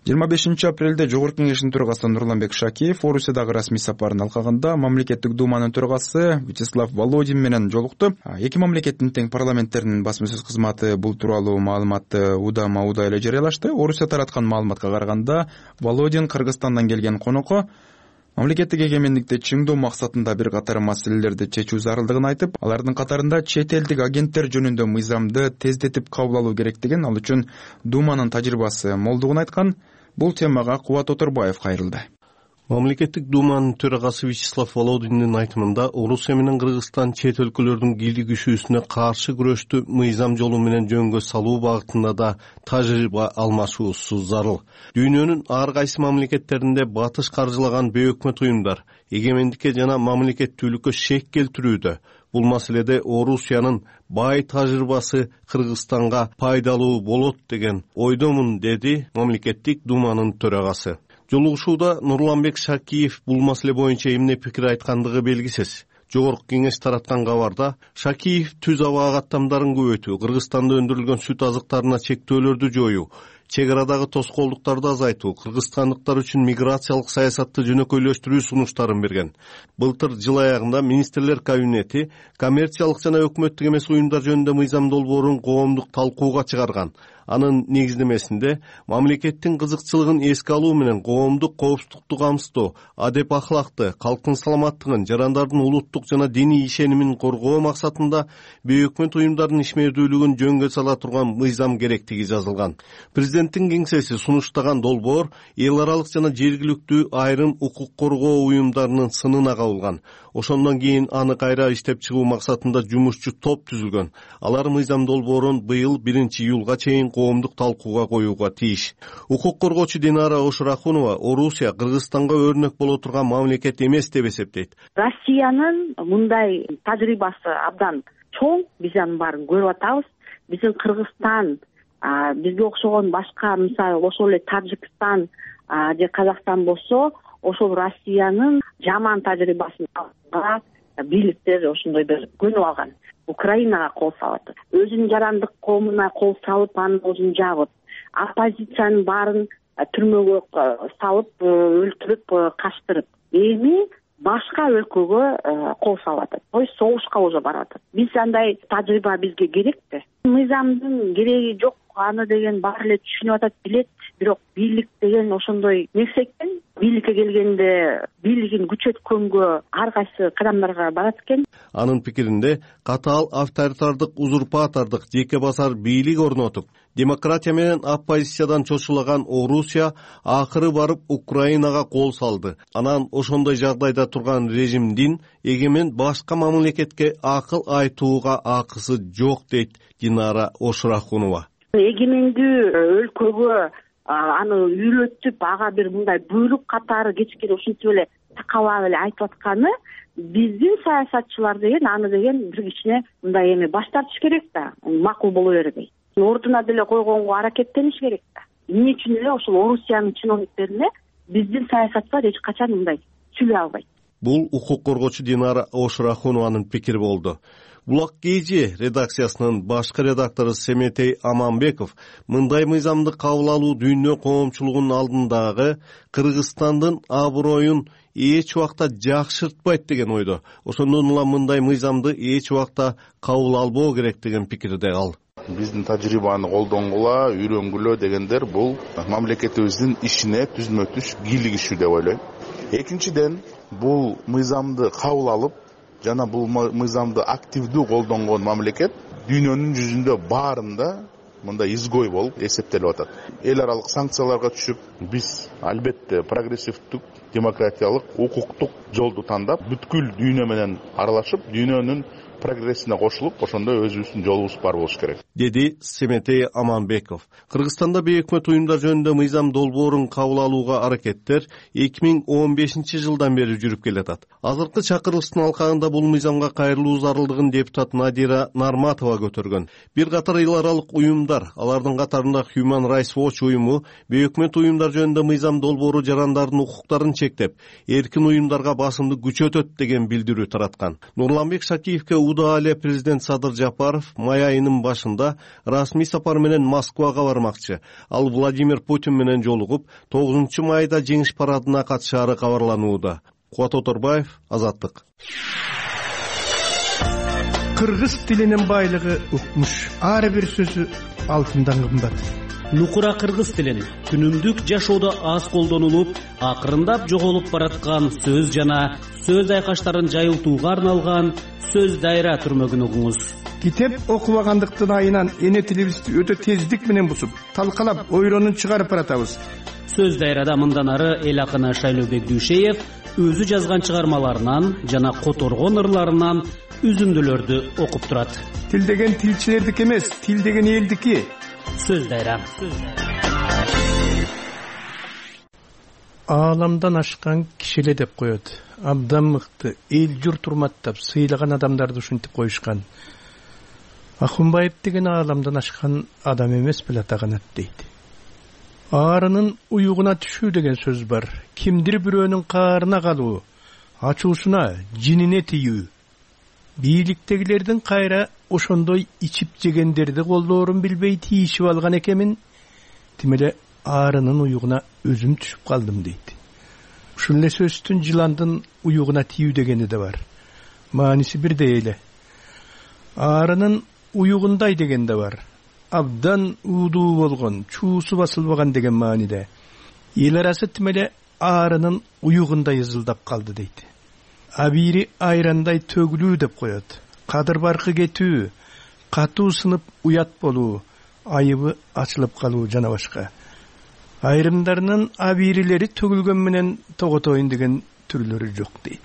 жыйырма бешинчи апрелде Жогорку Кеңештин төрагасы Нурланбек Шакиев Орусиядагы расмий сапарын алкаганда мамлекеттик думанын төрагасы Вячеслав Володин менен жолукту. Эки мамлекеттин тең парламенттеринин басма сөз кызматы бул тууралуу маалыматты удама уда эле жарыялашты. Орусия тараткан маалыматка караганда Володин Кыргызстандан келген конокко мамлекеттик эгемендикти чыңдоо максатында бир катар маселелерди чечүү зарылдыгын айтып, алардын катарында чет элдик агенттер жөнүндө мыйзамды тездетип кабыл алуу керектигин, ал үчүн Думанын тажрыйбасы молдугун айткан. Бул темага Кубат Оторбаев кайрылды. Мамлекеттик думанын төрагасы Вячеслав Володиндин айтымында Орусия менен Кыргызстан чет өлкөлөрдүн кийлик күчүүсүнө каршы күрөштү мыйзам жолу менен жөнгө салуу багытында да тажрыйба алмашуусу зарыл. Дүйнөнүн ар кайсы мамлекеттеринде батыш каржылаган бейөкмөт уюмдар эгемендикке жана мамлекеттүүлүккө шек келтирүүдө. Бул маселеде Орусиянын бай тажрыйбасы Кыргызстанга пайдалуу болот деген ойдомун, деди мамлекеттик думанын төрагасы. Жолугушууда Нурланбек Шакиев бул маселе боюнча эмне пикир айткандыгы белгисиз. Жогорку Кеңеш тараткан кабарда Шакиев түз аба каттамдарын көбөйтүү, Кыргызстанда өндүрүлгөн сүт азыктарына чектөөлөрдү жоюу, чек арадагы тоскоолдуктарды азайтуу, кыргызстандыктар үчүн миграциялык саясатты жөнөкөйлөштүрүү сунуштарын берген. Былтыр жыл аягында министрлер кабинети коммерциялык жана өкмөттүк эмес уюмдар жөнүндө мыйзам долбоорун коомдук талкууга чыгарган. Анын негиздемесинде мамлекеттин кызыкчылыгын эске алуу менен коомдук коопсуздукту камсыздоо, адеп ахлакты, калктын саламаттыгын, жарандардын улуттук жана диний ишенимин коргоо максатында бейөкмөт уюмдардын ишмердүүлүгүн жөнгө сала турган мыйзам керектиги жазылган. Президенттин кеңсеси сунуштаган долбоор эл аралык жана жергиликтүү айрым укук коргоо уюмдарынын сынына кабылган. Ошондон кийин аны кайра иштеп чыгуу максатында жумушчу топ түзүлгөн. Алар мыйзам долбоорун быйыл биринчи июлга чейин коомдук талкууга коюуга тийиш. Укук коргоочу Динара Ошурахунова Орусия Кыргызстанга өрнөк боло турган мамлекет эмес деп эсептейт. Россиянын мындай тажрыйбасы абдан чоң, биз анын баарын көрүп атабыз. Биздин Кыргызстан, бизге окшогон башка, мисалы ошол эле Тажикстан же Казакстан болсо, ошол Россиянын жаман тажрыйбасын алганга бийликтер ошондой бир көнүп алган. Украинага кол салат. Өзүнүн жарандык коомуна кол салып, анын өзүн жабып, оппозициянын баарын түрмөгө салып, өлтүрүп, качтырып, эми башка өлкөгө кол салып атат. То есть согушка уже барып атат. Биз андай тажрыйба бизге керекпи? Мыйзамдын кереги жок, аны деген баары эле түшүнүп атат, билет. Бирок бийлик деген ошондой нерсе экен. Бийликке келгенде бийлигин күчөткөнгө ар кайсы кадамдарга барат экен. Анын пикиринде катаал авторитардык, узурпатордук, жеке басар бийлик орнотуп, демократия менен оппозициядан чочулаган Орусия акыры барып Украинага кол салды. Анан ошондой жагдайда турган режимдин эгемен башка мамлекетке акыл айтууга акысы жок, дейт Динара Ошурахунова. Эгемендүү өлкөгө аны үйрөтүп, ага бир мындай буйрук катары кечкире ушинтип эле такалап эле айтып атканы, биздин саясатчылар деген аны деген бир кичине мындай эми баш тартыш керек да, макул боло бербей. Ордуна деле койгонго аракеттениш керек да. Эмне үчүн эле ошол Орусиянын чиновниктерине биздин саясатчылар эч качан мындай сүйлөй албайт. Бул укук коргоочу Динара Ошурахунованын пикири болду. Булак Кейжи редакциясынын башкы редактору Семетей Аманбеков мындай мыйзамды кабыл алуу дүйнө коомчулугунун алдындагы Кыргызстандын аброюн эч убакта жакшыртпайт деген ойдо. Ошондон улам мындай мыйзамды эч убакта кабыл албоо керек деген пикирде ал. Биздин тажрыйбаны колдонгула, үйрөнгүлө дегендер бул мамлекетибиздин ишине түзмө-түз кийлигишүү деп ойлойм. Экинчиден, бул мыйзамды кабыл алып, жана бул мыйзамды активдүү колдонгон мамлекет дүйнөнүн жүзүндө баарында мындай изгой болуп эсептелип атат. Эл аралык санкцияларга түшүп, биз албетте прогрессивдүү, демократиялык, укуктук жолду тандап, бүткүл дүйнө менен аралашып, дүйнөнүн прогрессине кошулуп, ошондой өзүбүздүн жолубуз бар болуш керек, деди Семетей Аманбеков. Кыргызстанда бейөкмөт уюмдар жөнүндө мыйзам долбоорун кабыл алууга аракеттер эки миң он бешинчи жылдан бери жүрүп келатат. Азыркы чакырылыштын алкагында бул мыйзамга кайрылуу зарылдыгын депутат Надира Нарматова көтөргөн. Бир катар эл аралык уюмдар, алардын катарында Human Rights Watch уюму бейөкмөт уюмдар жөнүндө мыйзам долбоору жарандардын укуктарын чектеп, эркин уюмдарга басымды күчөтөт деген билдирүү тараткан. Нурланбек Шакиевке удаа эле президент Садыр Жапаров май айынын башында расмий сапар менен Москвага бармакчы. Ал Владимир Путин менен жолугуп, тогузунчу майда жеңиш парадына катышаары кабарланууда. Кубат Оторбаев, Азаттык. Кыргыз тилинин байлыгы укмуш. Ар бир сөзү алтындан кымбат. Нукура кыргыз тилин күнүмдүк жашоодо аз колдонулуп, акырындап жоголуп бараткан сөз жана сөз айкаштарын жайылтууга арналган сөз дайра түрмөгүн угуңуз. Китеп окубагандыктын айынан эне тилибизди өтө тездик менен бусуп, талкалап, ойронун чыгарып баратабыз. Сөз дайрада мындан ары эл акыны Шайлообек Дүйшеев өзү жазган чыгармаларынан жана которгон ырларынан үзүндүлөрдү окуп турат. Тил деген тилчилердики эмес, тил деген элдики. Сөз дайра. Ааламдан ашкан кишиле деп коет. Абдан мыкты, эл журт урматтап, сыйлаган адамдарды ушинтип коюшкан. Акунбаев деген ааламдан ашкан адам эмес беле атаганат дейт. Аарынын уюгуна түшүү деген сөз бар. Кимдир бирөөнүн каарына калуу, ачуусуна, жинине тийүү. Бийликтегилердин кайра ошондой ичип жегендерди колдоорун билбей тийишип алган экемин, тимеле аарынын уюгуна өзүм түшүп калдым дейт. Ушул эле сөздүн жыландын уюгуна тийүү дегени да бар. Мааниси бирдей эле. Аарынын уюгундай деген да бар. Абдан уудуу болгон, чуусу басылбаган деген мааниде. Эл арасы тимеле аарынын уюгундай ызылдап калды дейт. Абири айрандай төгүлүү деп коет. Кадыр баркы кетүү, катуу сынып уят болуу, айыбы ачылып калуу жана башка. Айрымдарынын абирилери төгүлгөн менен тоготоюн деген түрлөрү жок дейт.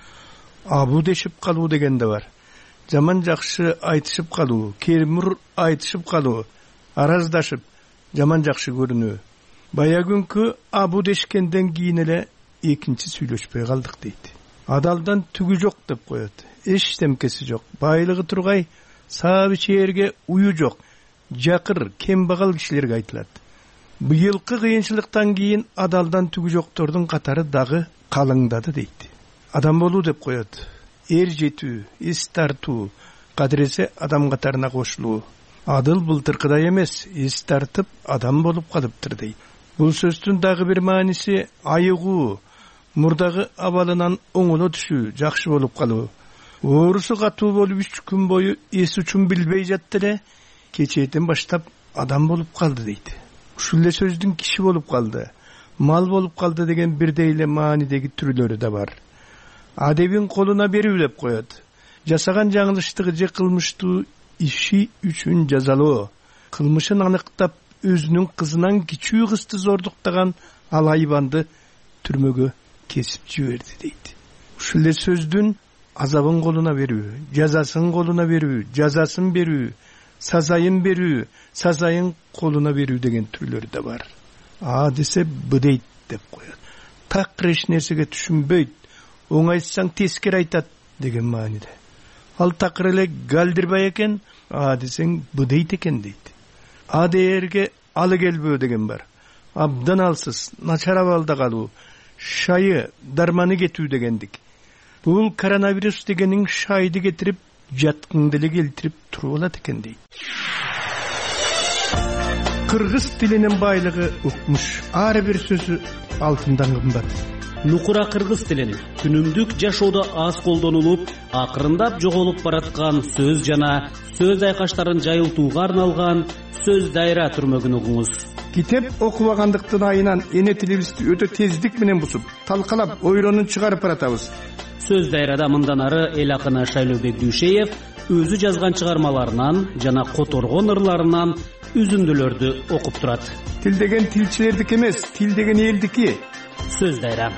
Абу дешип калуу деген да бар. Жаман жакшы айтышып калуу, кермур айтышып калуу, араздашып, жаман жакшы көрүнүү. Бая күнкү абу дешкенден кийин эле экинчи сүйлөшпөй калдык дейт. Адалдан түгү жок деп коет. Эч темкеси жок. Байлыгы тургай, сабы чээрге уyu жок. Жакыр, кембагал кишилерге айтылат. Быйылкы кыйынчылыктан кийин адалдан түгү жоктордун катары дагы калыңдады дейт. Адам болуу деп коет. Эр жетүү, эс тартуу, кадыресе адам катарына кошулуу. Адыл былтыркыдай эмес, эс тартып адам болуп калыптыр дейт. Бул сөздүн дагы бир мааниси айыгуу, мурдагы абалынан оңоло түшүү, жакшы болуп калуу. Оорусу катуу болуп үч күн бою эс учун билбей жатты эле, кечээден баштап адам болуп калды дейт. Ушул эле сөздүн киши болуп калды, мал болуп калды деген бирдей эле маанидеги түрлөрү да бар. Адебин колуна берүү деп коет. Жасаган жаңылыштыгы же кылмыштуу иши үчүн жазалоо. Кылмышын аныктап, өзүнүн кызынан кичүү кызды зордуктаган ал айбанды түрмөгө кесип жиберди дейт. Ушул эле сөздүн азабын колуна берүү, жазасын колуна берүү, жазасын берүү, сазайын берүү, сазайын колуна берүү деген түрлөрү да бар. А десе б дейт деп коет. Так эч нерсеге түшүнбөйт, оңайсаң тескери айтат деген мааниде. Ал такыр эле галдирбай экен, а десең б дейт экен дейт. А дээрге алы келбөө деген бар. Абдан алсыз, начар абалда калуу, шайы, дарманы кетүү дегендик. Бул коронавирус дегенин шайды кетирип, жаткыңды эле келтирип туруп алат экен дейт. Кыргыз тилинин байлыгы укмуш. Ар бир сөзү алтындан кымбат. Нукура кыргыз тилин күнүмдүк жашоодо аз колдонулуп, акырындап жоголуп бараткан сөз жана сөз айкаштарын жайылтууга арналган сөз дайра түрмөгүн угуңуз. Китеп окубагандыктын айынан эне тилибизди өтө тездик менен бусуп, талкалап, ойронун чыгарып баратабыз. Сөз дайрада мындан ары эл акыны Шайлообек Дүйшеев өзү жазган чыгармаларынан жана которгон ырларынан үзүндүлөрдү окуп турат. Тил деген тилчилердики эмес, тил деген элдики. Сөз дайра.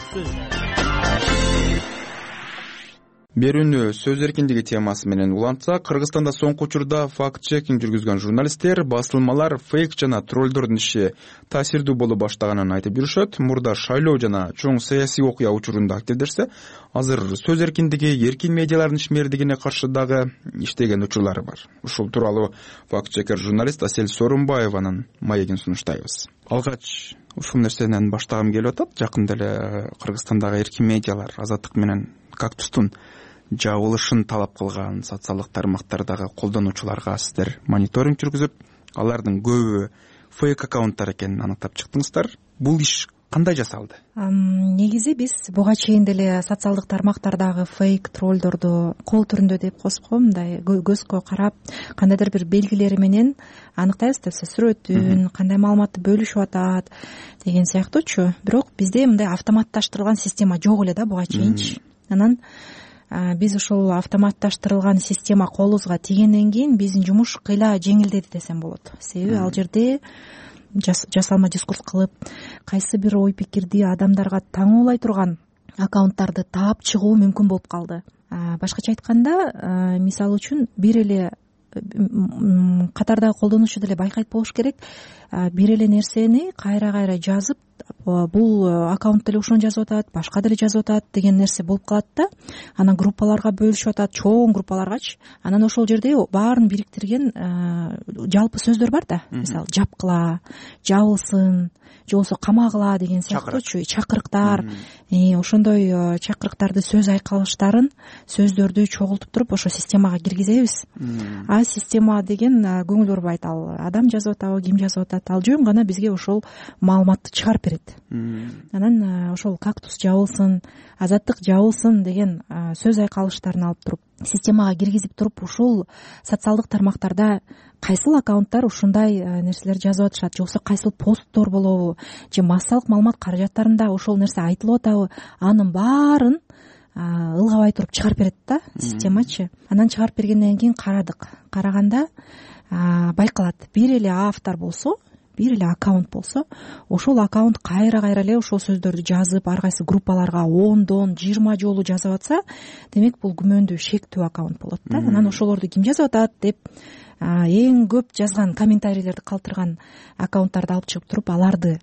Берүүнү сөз эркиндиги темасы менен улантсак, Кыргызстанда соңку учурда факт-чекинг жүргүзгөн журналисттер басылмалар фейк жана троллдордун иши таасирдүү боло баштаганын айтып жүрүшөт. Мурда шайлоо жана чоң саясий окуя учурунда активдерсе, азыр сөз эркиндиги, эркин медиалардын ишмердигине каршы дагы иштеген учурлары бар. Ушул тууралуу факт-чекер журналист Асель Сооронбаеванын маегин сунуштайбыз. Алгач ушул нерсенен баштагым келип атат. Жакында эле Кыргызстандагы эркин медиалар Азаттык менен Кактустун жабылышын талап кылган социалдык тармактардагы колдонуучуларга сиздер мониторинг жүргүзүп, алардын көбү фейк аккаунттар экенин аныктап чыктыңыздар. Бул иш кандай жасалды? Негизи биз буга чейин деле социалдык тармактардагы фейк троллдорду кол түрүндө деп коесуз го, мындай көзгө карап кандайдыр бир белгилери менен аныктайбыз да, сүрөтүн, кандай маалыматты бөлүшүп атат деген сыяктуучу. Бирок бизде мындай автоматташтырылган система жок эле да буга чейинчи. Анан биз ошол автоматташтырылган система колубузга тийгенден кийин биздин жумуш кыйла жеңилдеди десем болот. Себеби ал жерде жасалма дискурс кылып, кайсы бир ой пикирди адамдарга таңоолай турган аккаунттарды таап чыгуу мүмкүн болуп калды. Башкача айтканда, мисалы үчүн бир эле катардагы колдонуучу деле байкайт болуш керек, бир эле нерсени кайра кайра жазып, бул аккаунт деле ошону жазып атат, башка деле жазып атат деген нерсе болуп калат да. Анан группаларга бөлүшүп атат, чоң группаларгачы. Анан ошол жерде баарын бириктирген жалпы сөздөр бар да. Мисалы, жапкыла, жабылсын, же болбосо камагыла деген сыяктуучу чакырыктар. Ошондой чакырыктарды, сөз айкалыштарын, сөздөрдү чогултуп туруп ошо системага киргизебиз. А система деген көңүл бурбайт, ал адам жазып атабы, ким жазып атат, ал жөн гана бизге ошол маалыматты чыгарып берет. Анан ошол кактус жабылсын, азаттык жабылсын деген сөз айкалыштарын алып туруп системага киргизип туруп, ушул социалдык тармактарда кайсыл аккаунттар ушундай нерселер жазып атышат, же болбосо кайсыл посттор болобу, же массалык маалымат каражаттарында ошол нерсе айтылып атабы, анын баарын ылгабай туруп чыгарып берет да системачы. Анан чыгарып бергенден кийин карадык. Караганда байкалат, бир эле автор болсо, бир эле аккаунт болсо, ошол аккаунт кайра кайра эле ошол сөздөрдү жазып, ар кайсы группаларга ондон жыйырма жолу жазып атса, демек бул күмөндүү, шектүү аккаунт болот да. Анан ошолорду ким жазып атат деп эң көп жазган комментарийлерди калтырган аккаунттарды алып чыгып туруп, аларды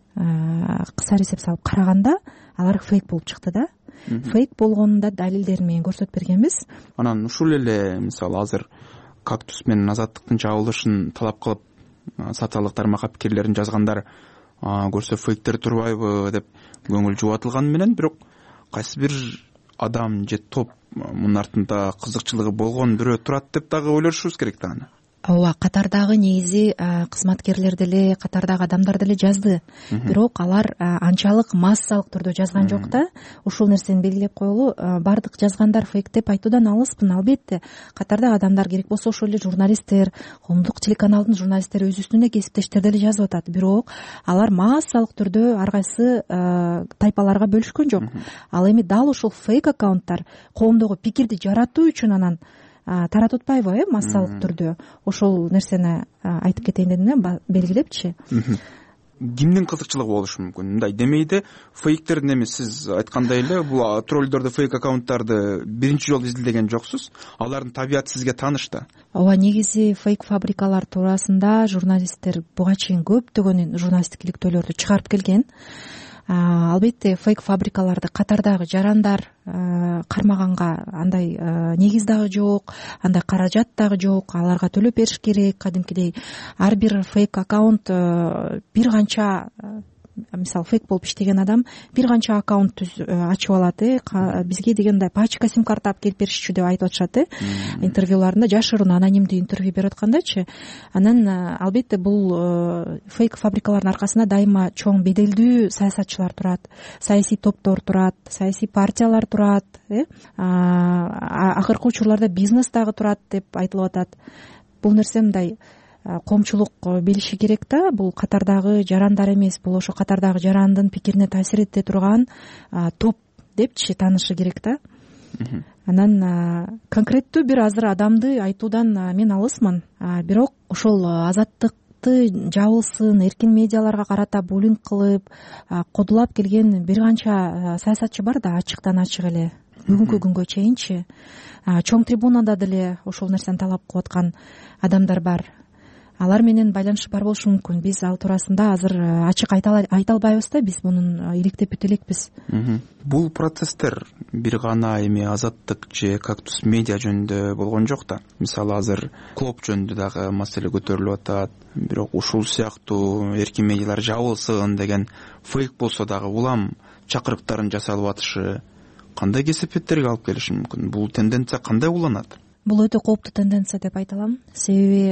кыса эсеп салып караганда, алар фейк болуп чыкты да. Фейк болгонунда далилдерин менен көрсөтүп бергенбиз. Анан ушул эле, мисалы, азыр кактус менен азаттыктын жабылышын талап кылып социалдык тармакка пикирлерин жазгандар көрсө фейктер турбайбы деп көңүл жубатылганы менен, бирок кайсы бир адам же топ мунун артында кызыкчылыгы болгон бирөө турат деп дагы ойлошубуз керек да аны. Ооба, катардагы негизи кызматкерлер деле, катардагы адамдар деле жазды. Бирок алар анчалык массалык түрдө жазган жок да. Ушул нерсени белгилеп коелу, бардык жазгандар фейк деп айтуудан алыспын. Албетте, катардагы адамдар, керек болсо ошол эле журналисттер, коомдук телеканалдын журналисттери өз үстүнө кесиптештер деле жазып атат. Бирок алар массалык түрдө ар кайсы тайпаларга бөлүшкөн жок. Ал эми дал ошол фейк аккаунттар коомдогу пикирди жаратуу үчүн анан таратып атпайбы, э, массалык түрдө. Ошол нерсени айтып кетейин дедим да, белгилепчи. Кимдин кызыкчылыгы болушу мүмкүн? Мындай демейди, фейктердин эми сиз айткандай эле, бул троллдорду, фейк аккаунттарды биринчи жолу изилдеген жоксуз. Алардын табияты сизге таныш да. Ооба, негизи фейк фабрикалар туурасында журналисттер буга чейин көптөгөн журналисттик иликтөөлөрдү чыгарып келген. Албетте, фейк фабрикаларды катардагы жарандар кармаганга андай негиз дагы жок, андай каражат дагы жок, аларга төлөп бериш керек. Кадимкидей ар бир фейк аккаунт бир канча, мисалы, фейк болуп иштеген адам бир канча аккаунт ачып алат, э, бизге дегенде пачка сим карта алып келип беришчү деп айтып атышат, э, интервьюларында, жашыруун анонимдүү интервью берип аткандачы. Анан албетте бул фейк фабрикалардын аркасында дайыма чоң беделдүү саясатчылар турат, саясий топтор турат, саясий партиялар турат, э, акыркы учурларда бизнес дагы турат деп айтылып атат. Бул нерсе мындай коомчулук билиши керек да, бул катардагы жарандар эмес, бул ошо катардагы жарандын пикирине таасир эте турган топ депчи таанышы керек да. Анан конкреттүү бир азыр адамды айтуудан мен алысмын. Бирок ошол азаттыкты жабылсын, эркин медиаларга карата буллинг кылып, кодулап келген бир канча саясатчы бар да, ачыктан ачык эле. Бүгүнкү күнгө чейинчи чоң трибунада деле ошол нерсени талап кылып аткан адамдар бар. Алар менен байланышы бар болушу мүмкүн. Биз ал туурасында азыр ачык айта албайбыз да, биз мунун иликтеп бүтө элекпиз. Бул процесстер бир гана эми азаттык же кактус медиа жөнүндө болгон жок да. Мисалы, азыр клоп жөнүндө дагы маселе көтөрүлүп атат. Бирок ушул сыяктуу эркин медиалар жабылсын деген фейк болсо дагы улам чакырыктарын жасалып атышы кандай кесепеттерге алып келиши мүмкүн? Бул тенденция кандай уланат? Бул өтө кооптуу тенденция деп айта алам. Себеби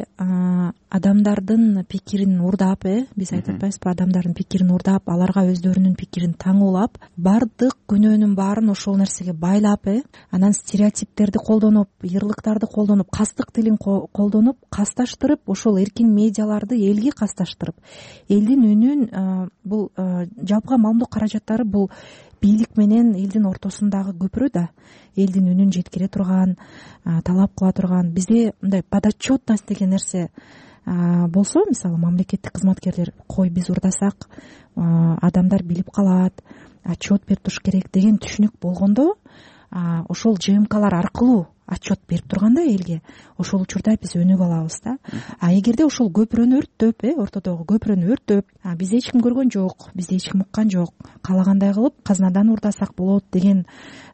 адамдардын пикирин урдап, э биз айтып атпайбызбы, адамдардын пикирин урдап, аларга өздөрүнүн пикирин таңуулап, бардык күнөөнүн баарын ошол нерсеге байлап, э анан стереотиптерди колдонуп, ыйырлыктарды колдонуп, кастык тилин колдонуп, касташтырып, ошол эркин медиаларды элге касташтырып, элдин үнүн, бул жалпыга маалымдоо каражаттары бул бийлик менен элдин ортосундагы көпүрө да, элдин үнүн жеткире турган, талап кыла турган, бизде мындай подотчетность деген нерсе болсо, мисалы мамлекеттик кызматкерлер, кой биз урдасак адамдар билип калат, отчет берип туруш керек деген түшүнүк болгондо, ошол ЖМКлар аркылуу отчет берип турганда элге, ошол учурда биз өнүгүп алабыз да. А эгерде ошол көпүрөнү өрттөп, э ортодогу көпүрөнү өрттөп, бизди эч ким көргөн жок, бизди эч ким уккан жок, каалагандай кылып казнадан урдасак болот деген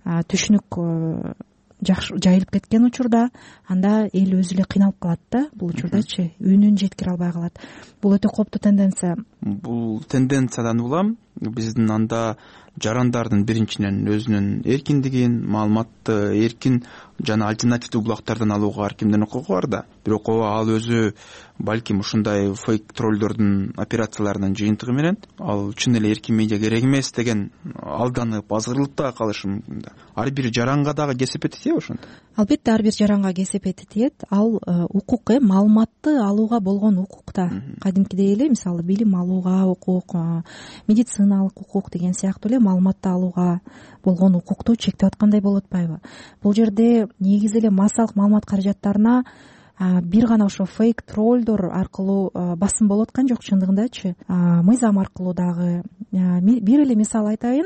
түшүнүк жайылып кеткен учурда, анда эл өзү эле кыйналып калат да, бул учурдачы үнүн жеткире албай калат. Бул өтө кооптуу тенденция. Бул тенденциядан улам биздин анда жарандардын биринчиден өзүнүн эркиндигин, маалыматты эркин жана альтернативдүү булактардан алууга эркинден укугу бар да. Бирок ал өзү балким ушундай фейк троллдордун операцияларынын жыйынтыгы менен ал чын эле эркин медиа керек эмес деген алданып, азгырылып да калышы мүмкүн да. Ар бир жаранга дагы кесепети тиеби ошондо? Албетте, ар бир жаранга кесепети тиет. Ал укук, э маалыматты алууга болгон укук да. Кадимкидей эле, мисалы билим алууга укук, медициналык укук деген сыяктуу эле маалыматты алууга болгон укукту чектеп аткандай болуп атпайбы? Бул жерде негизи эле массалык маалымат каражаттарына бир гана ошо фейк троллдор аркылуу басым болуп аткан жок, чындыгындачы. Мыйзам аркылуу дагы. Бир эле мисал айтайын.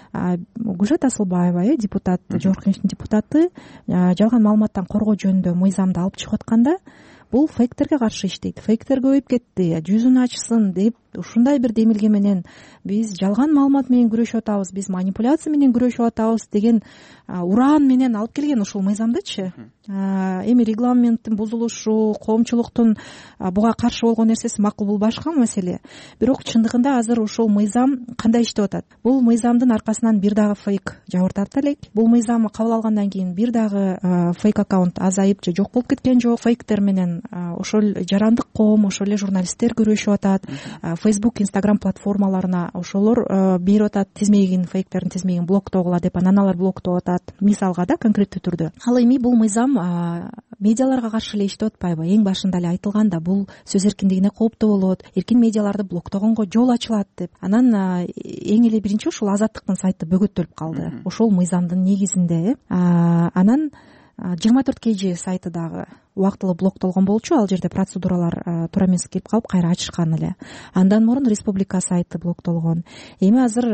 Гүлжат Асылбаева, э депутат, жогорку кеңештин депутаты, жалган маалыматтан коргоо жөнүндө мыйзамды алып чыгып атканда, бул фейктерге каршы иштейт. Фейктер көбөйүп кетти, жүзүн ачсын деп ушундай бир демилге менен биз жалган маалымат менен күрөшүп атабыз, биз манипуляция менен күрөшүп атабыз деген ураан менен алып келген ушул мыйзамдычы. Эми регламенттин бузулушу, коомчулуктун буга каршы болгон нерсеси макул, бул башка маселе. Бирок чындыгында азыр ушул мыйзам кандай иштеп атат? Бул мыйзамдын аркасынан бир дагы фейк жабыр тарта элек. Бул мыйзам кабыл алгандан кийин бир дагы фейк аккаунт азайып же жок болуп кеткен жок. Фейктер менен ошол жарандык коом, ошол эле журналисттер күрөшүп атат. Facebook, Instagram платформаларына ошолор берип атат тизмегин, фейктердин тизмегин блоктогула деп, анан алар блоктоп атат. Мисалга да, конкреттүү түрдө. Ал эми бул мыйзам медиаларга каршы эле иштеп атпайбы? Эң башында эле айтылганда бул сөз эркиндигине кооптуу болот, эркин медиаларды блоктогонго жол ачылат деп. Анан эң эле биринчи ушул Азаттыктын сайты бөгөттөлүп калды. Ошол мыйзамдын негизинде. Анан жыйырма төрт кей жи сайты дагы убактылуу блоктолгон болчу. Ал жерде процедуралар туура эмес келип калып, кайра ачышкан эле. Андан мурун Республика сайты блоктолгон. Эми азыр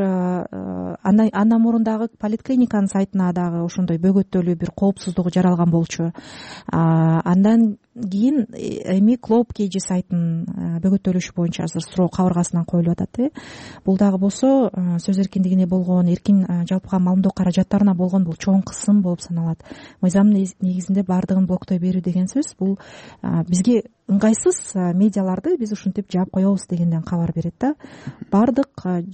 андан мурун дагы поликлиниканын сайтына дагы ошондой бөгөттөлүү бир коопсуздугу жаралган болчу. Андан кийин эми Клоп кей жи сайтынын бөгөттөлүшү боюнча азыр суроо кабыргасынан коюлуп атат. э Бул дагы болсо сөз эркиндигине болгон, эркин жалпыга маалымдоо каражаттарына болгон бул чоң кысым болуп саналат. Мыйзамдын негизинде баардыгын блоктой берүү деген сөз бул бизге ыңгайсыз медиаларды биз ушинтип жаап коебуз дегенден кабар берет да. Баардык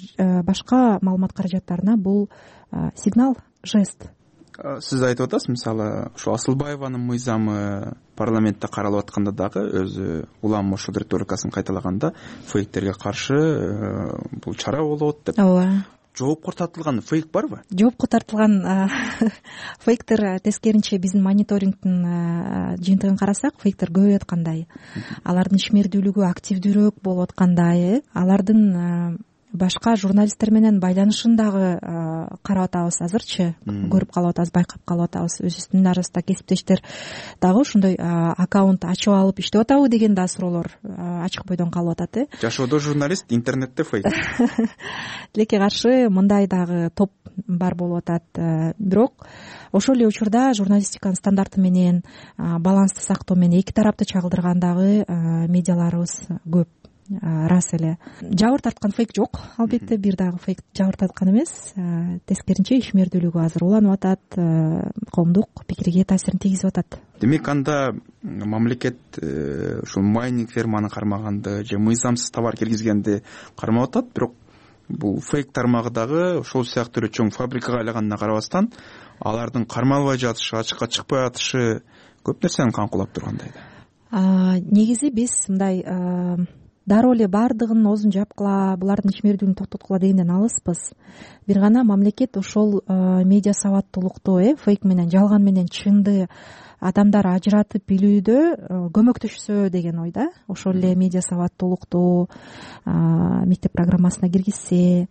башка маалымат каражаттарына бул сигнал, жест. Сиз айтып атасыз, мисалы, ушу Асылбаеванын мыйзамы парламентте каралып атканда дагы өзү улам ошол риторикасын кайталаганда фейктерге каршы бул чара болот деп. Ооба. Жоопко тартылган фейк барбы? Жоопко тартылган фейктер тескеринче биздин мониторингдин жыйынтыгын карасак, фейктер көбөйүп аткандай. Алардын ишмердүүлүгү активдүүрөөк болуп аткандай, алардын башка журналисттер менен байланышын дагы карап атабыз азырчы, көрүп калып атабыз, байкап калып атабыз. Өзүбүздүн арасында кесиптештер дагы ошондой аккаунт ачып алып иштеп атабы деген да суроолор ачык бойдон калып атат. э Жашоодо журналист, интернетте фейк. Тилекке каршы мындай дагы топ бар болуп атат. Бирок ошол эле учурда журналистиканын стандарты менен, балансты сактоо менен эки тарапты чагылдыргандагы медиаларыбыз көп. Рас эле. Жабыр тарткан фейк жок, албетте, бир дагы фейк жабыр тарткан эмес. Тескеринче ишмердүүлүгү азыр уланып атат, коомдук пикирге таасирин тийгизип атат. Демек анда мамлекет ушул майнинг ферманы кармаганды же мыйзамсыз товар киргизгенди кармап атат, бирок бул фейк тармагы дагы ошол сыяктуу эле чоң фабрикага айланганына карабастан алардын кармалбай жатышы, ачыкка чыкпай атышы көп нерсени камкулап тургандай да. Негизи биз мындай дароо эле баардыгын оозун жапкыла, булардын ишмердүүлүгүн токтоткула дегенден алыспыз. Бир гана мамлекет ошол медиа сабаттуулукту, э фейк менен жалган менен чынды адамдар ажыратып билүүдө көмөктөшсө деген ойда. Ошол эле медиа сабаттуулукту мектеп программасына киргизсе,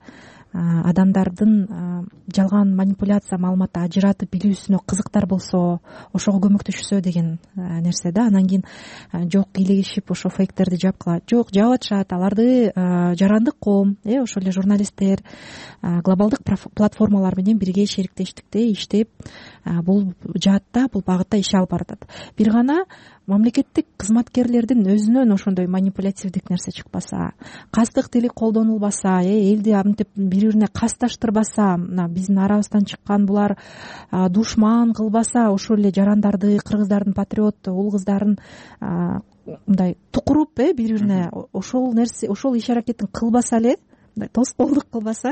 адамдардын жалган манипуляция маалыматты ажыратып билүүсүнө кызыктар болсо, ошого көмөктөшсө деген нерсе да. Анан кийин жок кийлигишип ошо фейктерди жапкыла. Жок, жабатышат. Аларды жарандык коом, э ошол эле журналисттер глобалдык платформалар менен бирге шериктештикте иштеп бул жаатта, бул багытта иш алып баратат. Бир гана мамлекеттик кызматкерлердин өзүнөн ошондой манипулятивдик нерсе чыкпаса, кастык тили колдонулбаса, э элди мынтип бири-бирине касташтырбаса, мына биздин арабыздан чыккан булар душман кылбаса, ошол эле жарандарды, кыргыздардын патриот уул кыздарын мындай тукуруп, э бири-бирине ошол нерсе, ошол иш аракетин кылбаса эле, мындай тоскоолдук кылбаса,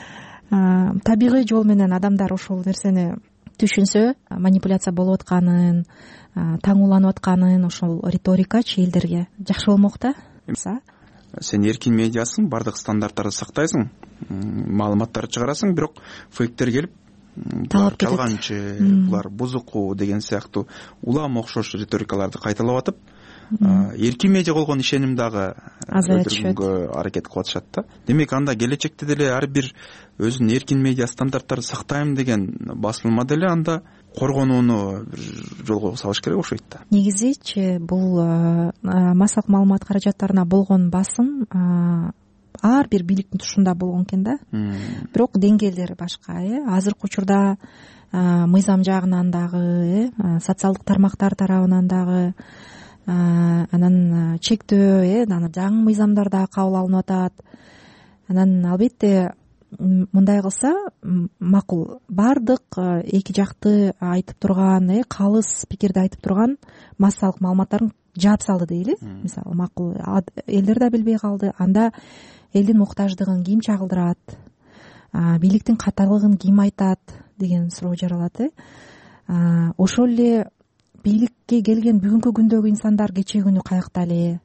табигый жол менен адамдар ошол нерсени түшүнсө, манипуляция болуп атканын, таң уланып атканын, ошол риторикачы элдерге жакшы болмок да. Сен эркин медиасың, бардык стандарттарды сактайсың, маалыматтарды чыгарасың, бирок фейктер келип булар жалганчы, булар бузуку деген сыяктуу улам окшош риторикаларды кайталап атып, эркин медиа болгон ишеним дагы өлтүргөнгө аракет кылып атышат да. Демек анда келечекте деле ар бир өзүнүн эркин медиа стандарттарын сактайм деген басылма деле анда коргонууну бир жолго салыш керек окшойт да. Негизичи бул массалык маалымат каражаттарына болгон басым ар бир бийликтин тушунда болгон экен да. Бирок деңгээлдери башка, э азыркы учурда мыйзам жагынан дагы, э социалдык тармактар тарабынан дагы, анан чектөө, э жаңы мыйзамдар дагы кабыл алынып атат. Анан албетте мындай кылса макул. Бардык эки жакты айтып турган, э калыс пикирди айтып турган массалык маалыматтарын жаап салды дейли. Мисалы макул элдер да билбей калды. Анда элдин муктаждыгын ким чагылдырат, бийликтин катарлыгын ким айтат деген суроо жаралат, э ошол эле бийликке келген бүгүнкү күндөгү инсандар кечээ күнү каякта эле,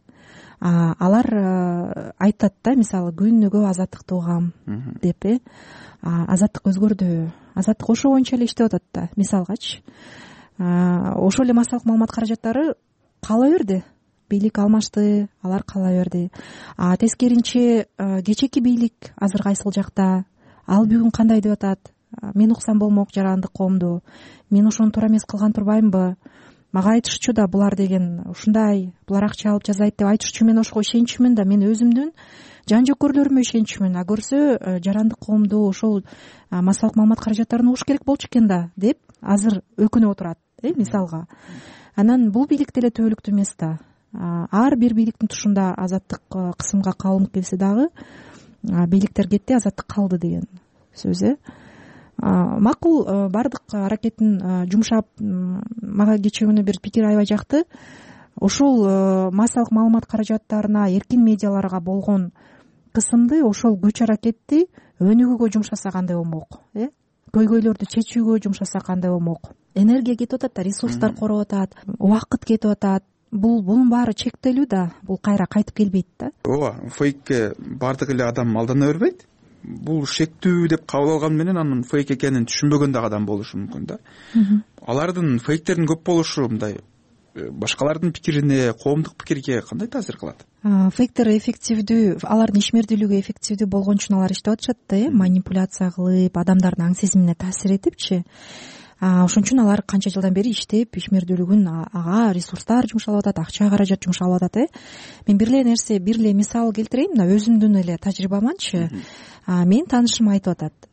алар айтат да, мисалы күнүгө азаттыкты угам деп, э азаттык өзгөрдү, азаттык ошо боюнча эле иштеп атат да, мисалгачы. Ошол эле массалык маалымат каражаттары кала берди, бийлик алмашты, алар кала берди. А тескеринче кечээки бийлик азыр кайсыл жакта, ал бүгүн кандай деп атат, мен уксам болмок жарандык коомду, мен ошону туура эмес кылган турбаймынбы, мага айтышчу да булар деген ушундай, булар акча алып жазайт деп айтышчу, мен ошого ишенчүмүн да, мен өзүмдүн жан жөкөрлөрүмө ишенчүмүн, а көрсө жарандык коомду ошол массалык маалымат каражаттарын угуш керек болчу экен да деп азыр өкүнүп отурат, э мисалга. Анан бул бийлик деле түбөлүктүү эмес да. Ар бир бийликтин тушунда азаттык кысымга калынып келсе дагы бийликтер кетти, азаттык калды деген сөз, э макул. Бардык аракетин жумшап, мага кечээ күнү бир пикир аябай жакты. Ошол массалык маалымат каражаттарына, эркин медиаларга болгон кысымды, ошол күч аракетти өнүгүүгө жумшаса кандай болмок, э көйгөйлөрдү чечүүгө жумшаса кандай болмок. Энергия кетип атат да, ресурстар короп атат, убакыт кетип атат. Бул бунун баары чектелүү да, бул кайра кайтып келбейт да. Ооба, фейкке бардык эле адам алдана бербейт. Бул шектүү деп кабыл алган менен анын фейк экенин түшүнбөгөн дагы адам болушу мүмкүн да. Алардын фейктердин көп болушу мындай башкалардын пикирине, коомдук пикирге кандай таасир кылат? Фейктер эффективдүү, алардын ишмердүүлүгү эффективдүү болгон үчүн алар иштеп атышат да, э манипуляция кылып, адамдардын аң сезимине таасир этипчи. Ошон үчүн алар канча жылдан бери иштеп, ишмердүүлүгүн ага ресурстар жумшалып атат, акча каражат жумшалып атат, э мен бир эле нерсе, бир эле мисал келтирейин, мына өзүмдүн эле тажрыйбаманчы. Менин таанышым айтып атат,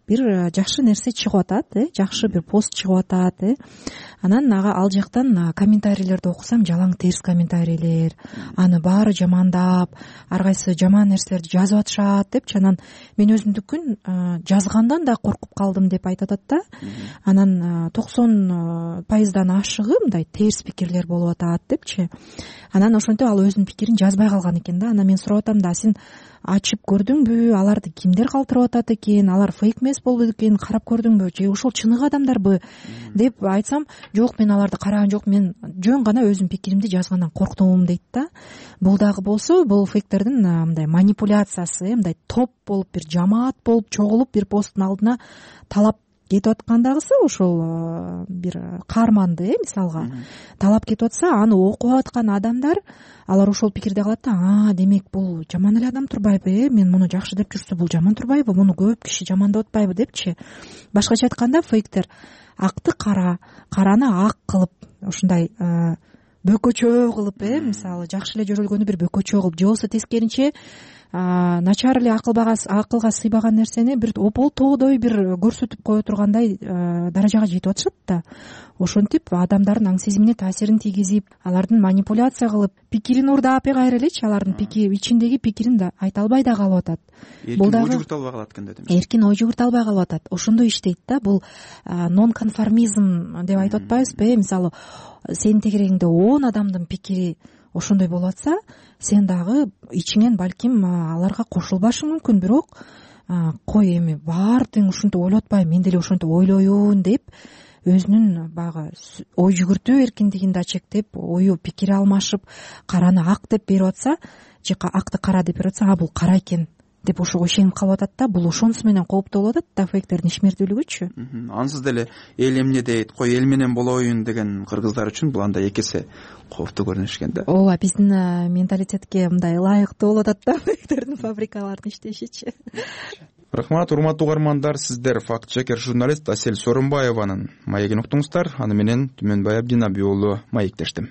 бир жакшы нерсе чыгып атат, э жакшы бир пост чыгып атат, э анан ага ал жактан комментарийлерди окусам, жалаң терс комментарийлер, аны баары жамандап, ар кайсы жаман нерселерди жазып атышат депчи. Анан мен өзүмдүкүн жазгандан да коркуп калдым деп айтып атат да. Анан токсон пайыздан ашыгы мындай терс пикирлер болуп атат депчи. Анан ошентип ал өзүнүн пикирин жазбай калган экен да. Анан мен сурап атам да, сен ачып көрдүңбү, аларды кимдер калтырып атат экен, алар фейк эмес болбойт экен, карап көрдүңбү, же ушул чыныгы адамдарбы деп айтсам, жок, мен аларды караган жок, мен жөн гана өзүмдүн пикиримди жазгандан корктум дейт да. Бул дагы болсо, бул фейктердин мындай манипуляциясы, мындай топ болуп, бир жамаат болуп чогулуп бир посттун алдына талап кетип аткандагысы, ошол бир каарманды, э мисалга талап кетип атса, аны окуп аткан адамдар алар ошол пикирде калат да, а демек бул жаман эле адам турбайбы, э мен муну жакшы деп жүрсө бул жаман турбайбы, муну көп киши жамандап атпайбы депчи. Башкача айтканда, фейктер акты кара, караны ак кылып, ушундай бөкөчө кылып, э мисалы жакшы эле жөрөлгөнү бир бөкөчө кылып, же болбосо тескеринче начар эле акылга сыйбаган нерсени бир ополтоодой бир көрсөтүп кое тургандай даражага жетип атышат да. Ошентип адамдардын аң сезимине таасирин тийгизип, алардын манипуляция кылып, пикирин уурдап кайра элечи, алардын пикири ичиндеги пикирин да айта албай да калып атат. Бул дагы ой жүгүртө албай калат экен дедим. Эркин ой жүгүртө албай калып атат. Ошондой иштейт да. Бул нон конформизм деп айтып атпайбызбы? Мисалы, сенин тегерегиңде он адамдын пикири ошондой болуп атса, сен дагы ичиңен балким аларга кошулбашың мүмкүн, бирок кой эми баары тең ушинтип ойлоп атпайбы, мен деле ошентип ойлоюн деп өзүнүн багы ой жүгүртүү эркиндигин да чектеп, ою пикир алмашып, караны ак деп берип атса, же акты кара деп берип атса, а бул кара экен деп ошого ишенип калып атат да. Бул ошонусу менен кооптуу болуп атат да, фейктердин ишмердүүлүгүчү. Ансыз деле эл эмне дейт, кой эл менен болоюн деген кыргыздар үчүн бул андай эки эсе кооптуу көрүнүш экен да. Ооба, биздин менталитетке мындай ылайыктуу болуп атат да фейктердин фабрикалардын иштешичи. Рахмат, урматтуу угармандар, сиздер факт чекер журналист Асель Сооронбаеванын маегин уктуңуздар. Аны менен Түмөнбай Абдинаби уулу маектештим.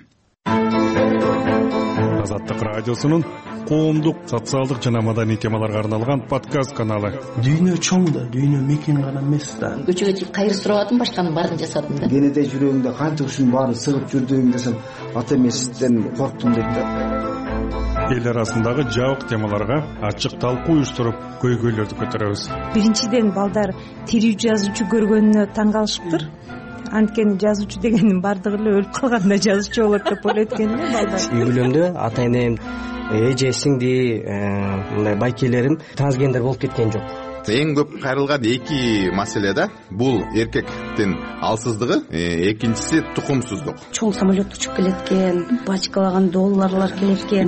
Азаттык радиосунун коомдук, социалдык жана маданий темаларга арналган подкаст каналы. Дүйнө чоң да, дүйнө мекен гана эмес да. Көчөгө чыгып кайыр сурабадым, башканын баарын жасадым да. Кенеде жүрөгүңдө канча ушунун баары сыгып жүрдүң десем, ата эмесизден корктум дейт да. Эл арасындагы жабык темаларга ачык талкуу уюштуруп, көйгөйлөрдү көтөрөбүз. Биринчиден, балдар тирүү жазуучу көргөнүнө таң калышыптыр. Анткени жазуучу дегендин баардыгы эле өлүп калганда жазуучу болот деп ойлойт экен да балдар. Үй бүлөмдө ата энем, эже, сиңди, мындай байкелерим трансгендер болуп кеткен жок. Эң көп кайрылган эки маселе да. Бул эркектин алсыздыгы, экинчиси тукумсуздук. Чоң самолет учуп келет экен, бачкалаган долларлар келет экен.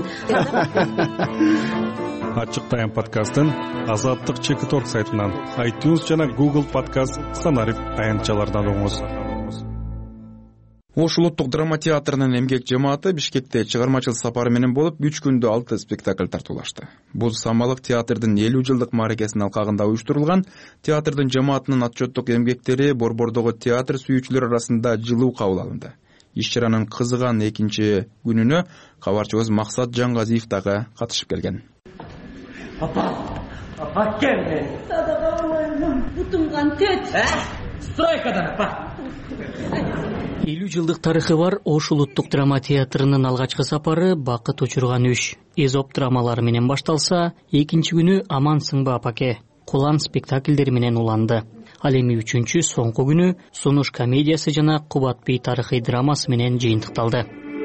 Ачык тайм подкастын Азаттык чекит точка орг сайтынан, iTunes жана Google подкаст станарып аянтчалардан угуңуз. Ош улуттук драма театрынын эмгек жамааты Бишкекте чыгармачыл сапары менен болуп, үч күндө алты спектакль тартуулашты. Бул Самалык театрдын элүү жылдык мааракесинин алкагында уюштурулган. Театрдын жамаатынын отчеттук эмгектери борбордогу театр сүйүүчүлөр арасында жылуу кабыл алынды. Иш-чаранын кызыган экинчи күнүнө кабарчыбыз Максат Жангазиев дагы катышып келген. Апа, апа келди. Садагамайым, бутумган төт. Стройкадан апа. элүү жылдык тарыхы бар Ош улуттук драма театрынын алгачкы сапары бакыт учурган үш Эзоп драмалары менен башталса, экинчи күнү Амансыңбы апаке, Кулан спектакльдери менен уланды. Ал эми үчүнчү соңку күнү Сунуш комедиясы жана Кубатбей тарыхый драмасы менен жыйынтыкталды.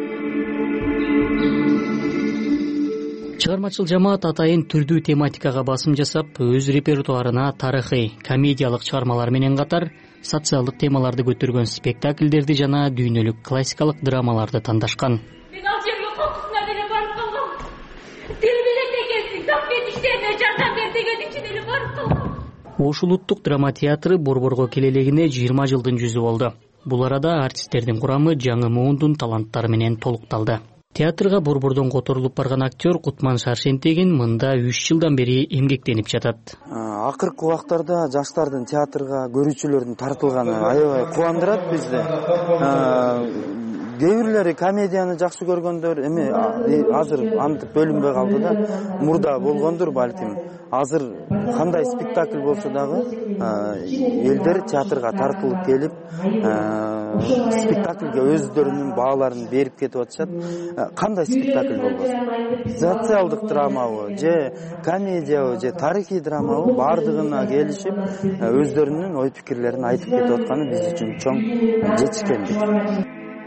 Чыгармачыл жамаат атайын түрдүү тематикага басым жасап, өз репертуарына тарыхый, комедиялык чыгармалар менен катар социалдык темаларды көтөргөн спектакльдерди жана дүйнөлүк классикалык драмаларды тандашкан. Мен ал жерге кокусуна деле барып калгам. Тил билет экенсиң, таппет иштерине жардам бер деген үчүн эле барып калгам. Ош улуттук драма театры борборго келелегине жыйырма жылдын жүзү болду. Бул арада артисттердин курамы жаңы муундун таланттары менен толукталды. Театрга борбордон которулуп барган актер Кутман Шаршентеген мында үч жылдан бери эмгектенип жатат. Акыркы убактарда жаштардын театрга, көрүүчүлөрдүн тартылганы аябай кубандырат бизди. кээ бирлери комедияны жакшы көргөндөр эми азыр антип бөлүнбөй калды да, мурда болгондур балким. Азыр кандай спектакль болсо дагы элдер театрга тартылып келип, спектакльге өздөрүнүн бааларын берип кетип атышат. Кандай спектакль болбосун, социалдык драмабы же комедиябы же тарыхый драмабы бардыгына келишип өздөрүнүн ой пикирлерин айтып кетип атканы биз үчүн чоң жетишкендик.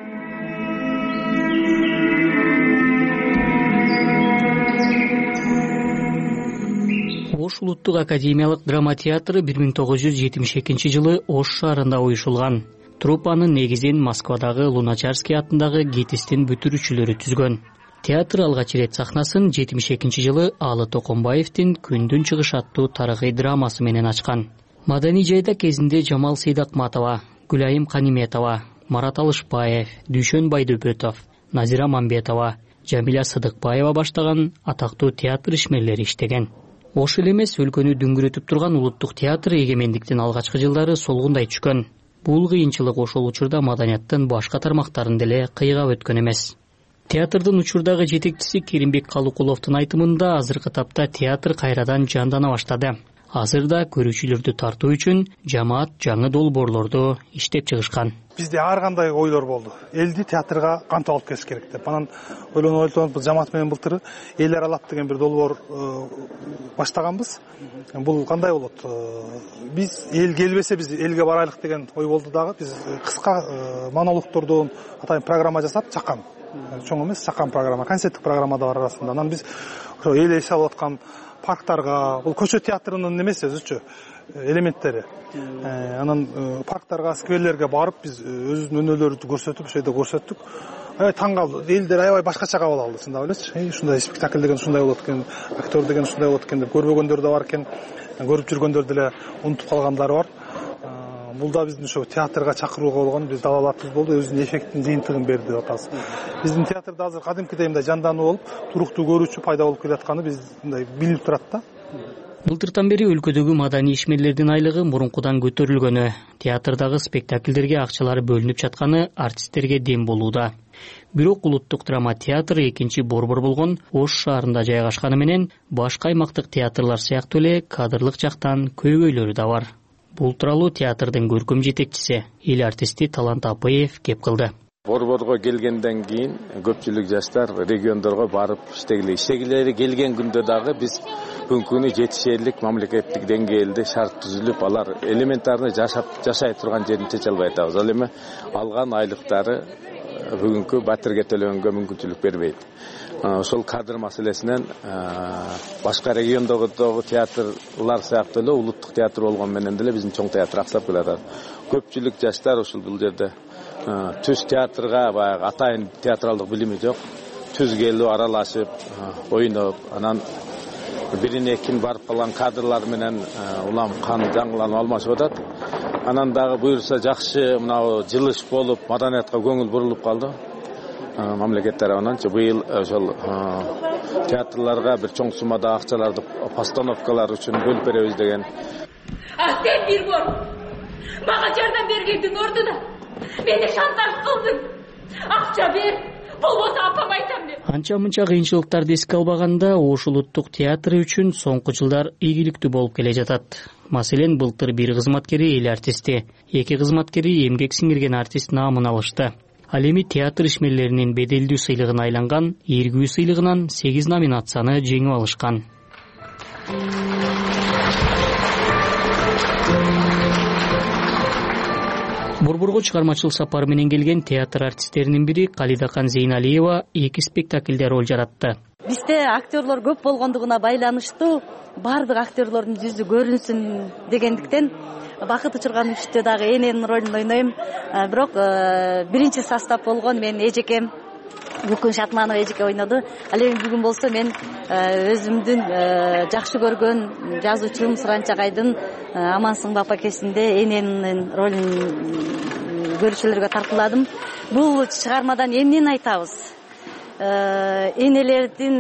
Ош улуттук академиялык драма театры бир миң тогуз жүз жетимиш экинчи жылы Ош шаарында уюшулган. Труппанын негизин Москвадагы Луначарский атындагы ГИТИСтин бүтүрүүчүлөрү түзгөн. Театр алгач ирет сахнасын жетимиш экинчи жылы Алы Токомбаевдин Күндүн чыгышы аттуу тарыхый драмасы менен ачкан. Маданий жайда кезинде Жамал Сейдакматова, Гүлайым Каниметова, Марат Алышбаев, Дүйшөн Байдөбөтов, Назира Мамбетова, Жамиля Сыдыкбаева баштаган атактуу театр ишмерлери иштеген. Ош эле эмес, өлкөнү дүңгүрөтүп турган улуттук театр эгемендиктин алгачкы жылдары солгундай түшкөн. Бул кыйынчылык ошол учурда маданияттын башка тармактарын деле кыйгап өткөн эмес. Театрдын учурдагы жетекчиси Керимбек Калукуловдун айтымында азыркы тапта театр кайрадан жандана баштады. Азырда көрүүчүлөрдү тартуу үчүн жамаат жаңы долбоорлорду иштеп чыгышкан. Бизде ар кандай ойлор болду. Элди театрга кантип алып келиш керек деп. Анан ойлонуп ойлонуп биз жамаат менен былтыр эл аралап деген бир долбоор баштаганбыз. Бул кандай болот? Биз эл келбесе биз элге барайлык деген ой болду дагы. Биз кыска монологтордон атайын программа жасап чакан. Чоң эмес, чакан программа, концерттик программа да бар арасында. Анан биз ошо эл эс алып аткан парктарга, бул көчө театрынын эмес өзүчө элементтери. Анан парктарга, скверлерге барып биз өзүбүздүн өнөөлөрүбүздү көрсөтүп, ошол жерде көрсөттүк. Аябай таң калды. Элдер аябай башкача кабыл алды, чындап элечи. Ушундай спектакль деген ушундай болот экен, актер деген ушундай болот экен деп көрбөгөндөр да бар экен. Көрүп жүргөндөр деле унутуп калгандар бар. Бул да биздин ошо театрга чакырууга болгон биз далалатыбыз болду, өзүнүн эффектин, жыйынтыгын берди деп атабыз. Биздин театрда азыр кадимкидей мындай жандануу болуп, туруктуу көрүүчү пайда болуп келатканы биз мындай билинип турат да. Былтыртан бери өлкөдөгү маданий ишмерлердин айлыгы мурункудан көтөрүлгөнү, театрдагы спектакльдерге акчалары бөлүнүп жатканы артисттерге дем болууда. Бирок улуттук драма театры экинчи борбор болгон Ош шаарында жайгашканы менен башка аймактык театрлар сыяктуу эле кадрлык жактан көйгөйлөрү да бар. Бул тууралуу театрдын көркөм жетекчиси, эл артисти Талант Апыев кеп кылды. Борборго келгенден кийин көпчүлүк жаштар региондорго барып иштегиле. Иштегилери келген күндө дагы биз бүгүнкү күнү жетишерлик мамлекеттик деңгээлде шарт түзүлүп, алар элементарный жашап жашай турган жерин чече албай атабыз. Ал эми алган айлыктары бүгүнкү батирге төлөгөнгө мүмкүнчүлүк бербейт. Ошол кадр маселесинен башка региондогу театрлар сыяктуу эле улуттук театр болгон менен деле биздин чоң театр аксап келатат. Көпчүлүк жаштар ушул бул жерде түз театрга баягы атайын театралдык билими жок. Түз келип аралашып, ойноп, анан бирине экин барып калган кадрлар менен улам кан жаңыланып алмашып атат. Анан дагы буюрса жакшы мына жылыш болуп, маданиятка көңүл бурулуп калды. Мамлекет тарабынан быйыл ошол театрларга бир чоң суммада акчаларды постановкалар үчүн бөлүп беребиз деген. А сен бир бор мага жардам бергендин ордуна мени шантаж кылдың. Акча бер, болбосо апама айтам деп. Анча-мынча кыйынчылыктарды эске албаганда Ош улуттук театры үчүн соңку жылдар ийгиликтүү болуп келе жатат. Маселен, былтыр бир кызматкери эл артисти, эки кызматкери эмгек сиңирген артист наамын алышты. Ал эми театр ишмерлеринин беделдүү сыйлыгына айланган Эргүү сыйлыгынан сегиз номинацияны жеңип алышкан. Борборго чыгармачыл сапар менен келген театр артисттеринин бири Калидакан Зейналиева эки спектакльде роль жаратты. Бизде актерлор көп болгондугуна байланыштуу бардык актерлордун жүзү көрүнсүн дегендиктен Бакыт Учурган үчтө дагы эненин ролун ойнойм. Бирок биринчи состав болгон мен эжекем Бүкүн Шатманова эжеке ойноду. Ал эми бүгүн болсо мен өзүмдүн жакшы көргөн жазуучум Суранчагайдын Амансың апакесинде эненин ролун көрүүчүлөргө тартууладым. Бул чыгармадан эмнени айтабыз? Энелердин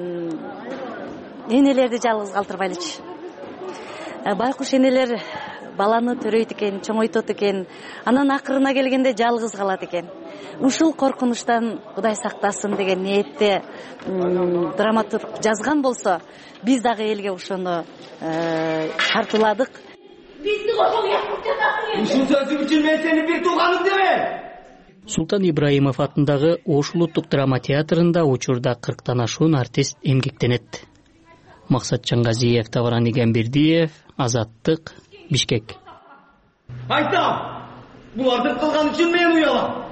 энелерди жалгыз калтырбайлычы. Байкуш энелер баланы төрөйт экен, чоңойтот экен, анан акырына келгенде жалгыз калат экен. Ушул коркунучтан Кудай сактасын деген ниетте драматург жазган болсо, биз дагы элге ошону тартууладык. Бизди кошо уяктап жатасың. Ушул сөзүң үчүн мен сени бир тууганым деме. Султан Ибраимов атындагы Ош улуттук драма театрында учурда кырктан ашуун артист эмгектенет. Максатжан Газиев, Тавран Игенбердиев, Азаттык, Бишкек. Айтам, буларды кылган үчүн мен уялам.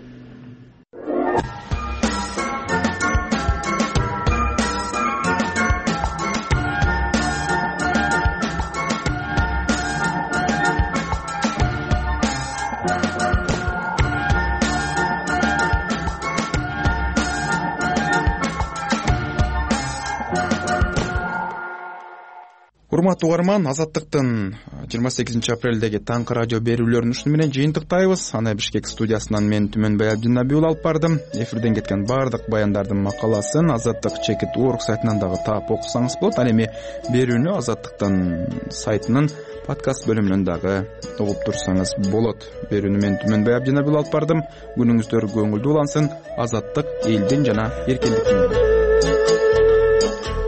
Урматтуу угарман, Азаттыктын жыйырма сегизинчи апрелдеги таңкы радио берүүлөрүн ушуну менен жыйынтыктайбыз. Аны Бишкек студиясынан мен Түмөнбай Абдинабий алып бардым. Эфирден кеткен бардык баяндардын макаласын Азаттык чекит орг сайтынан дагы таап окусаңыз болот. Ал эми берүүнү Азаттыктын сайтынын подкаст бөлүмүнөн дагы угуп турсаңыз болот. Берүүнү мен Түмөнбай Абдинабий алып бардым. Күнүңүздөр көңүлдүү улансын. Азаттык элдин жана эркиндиктин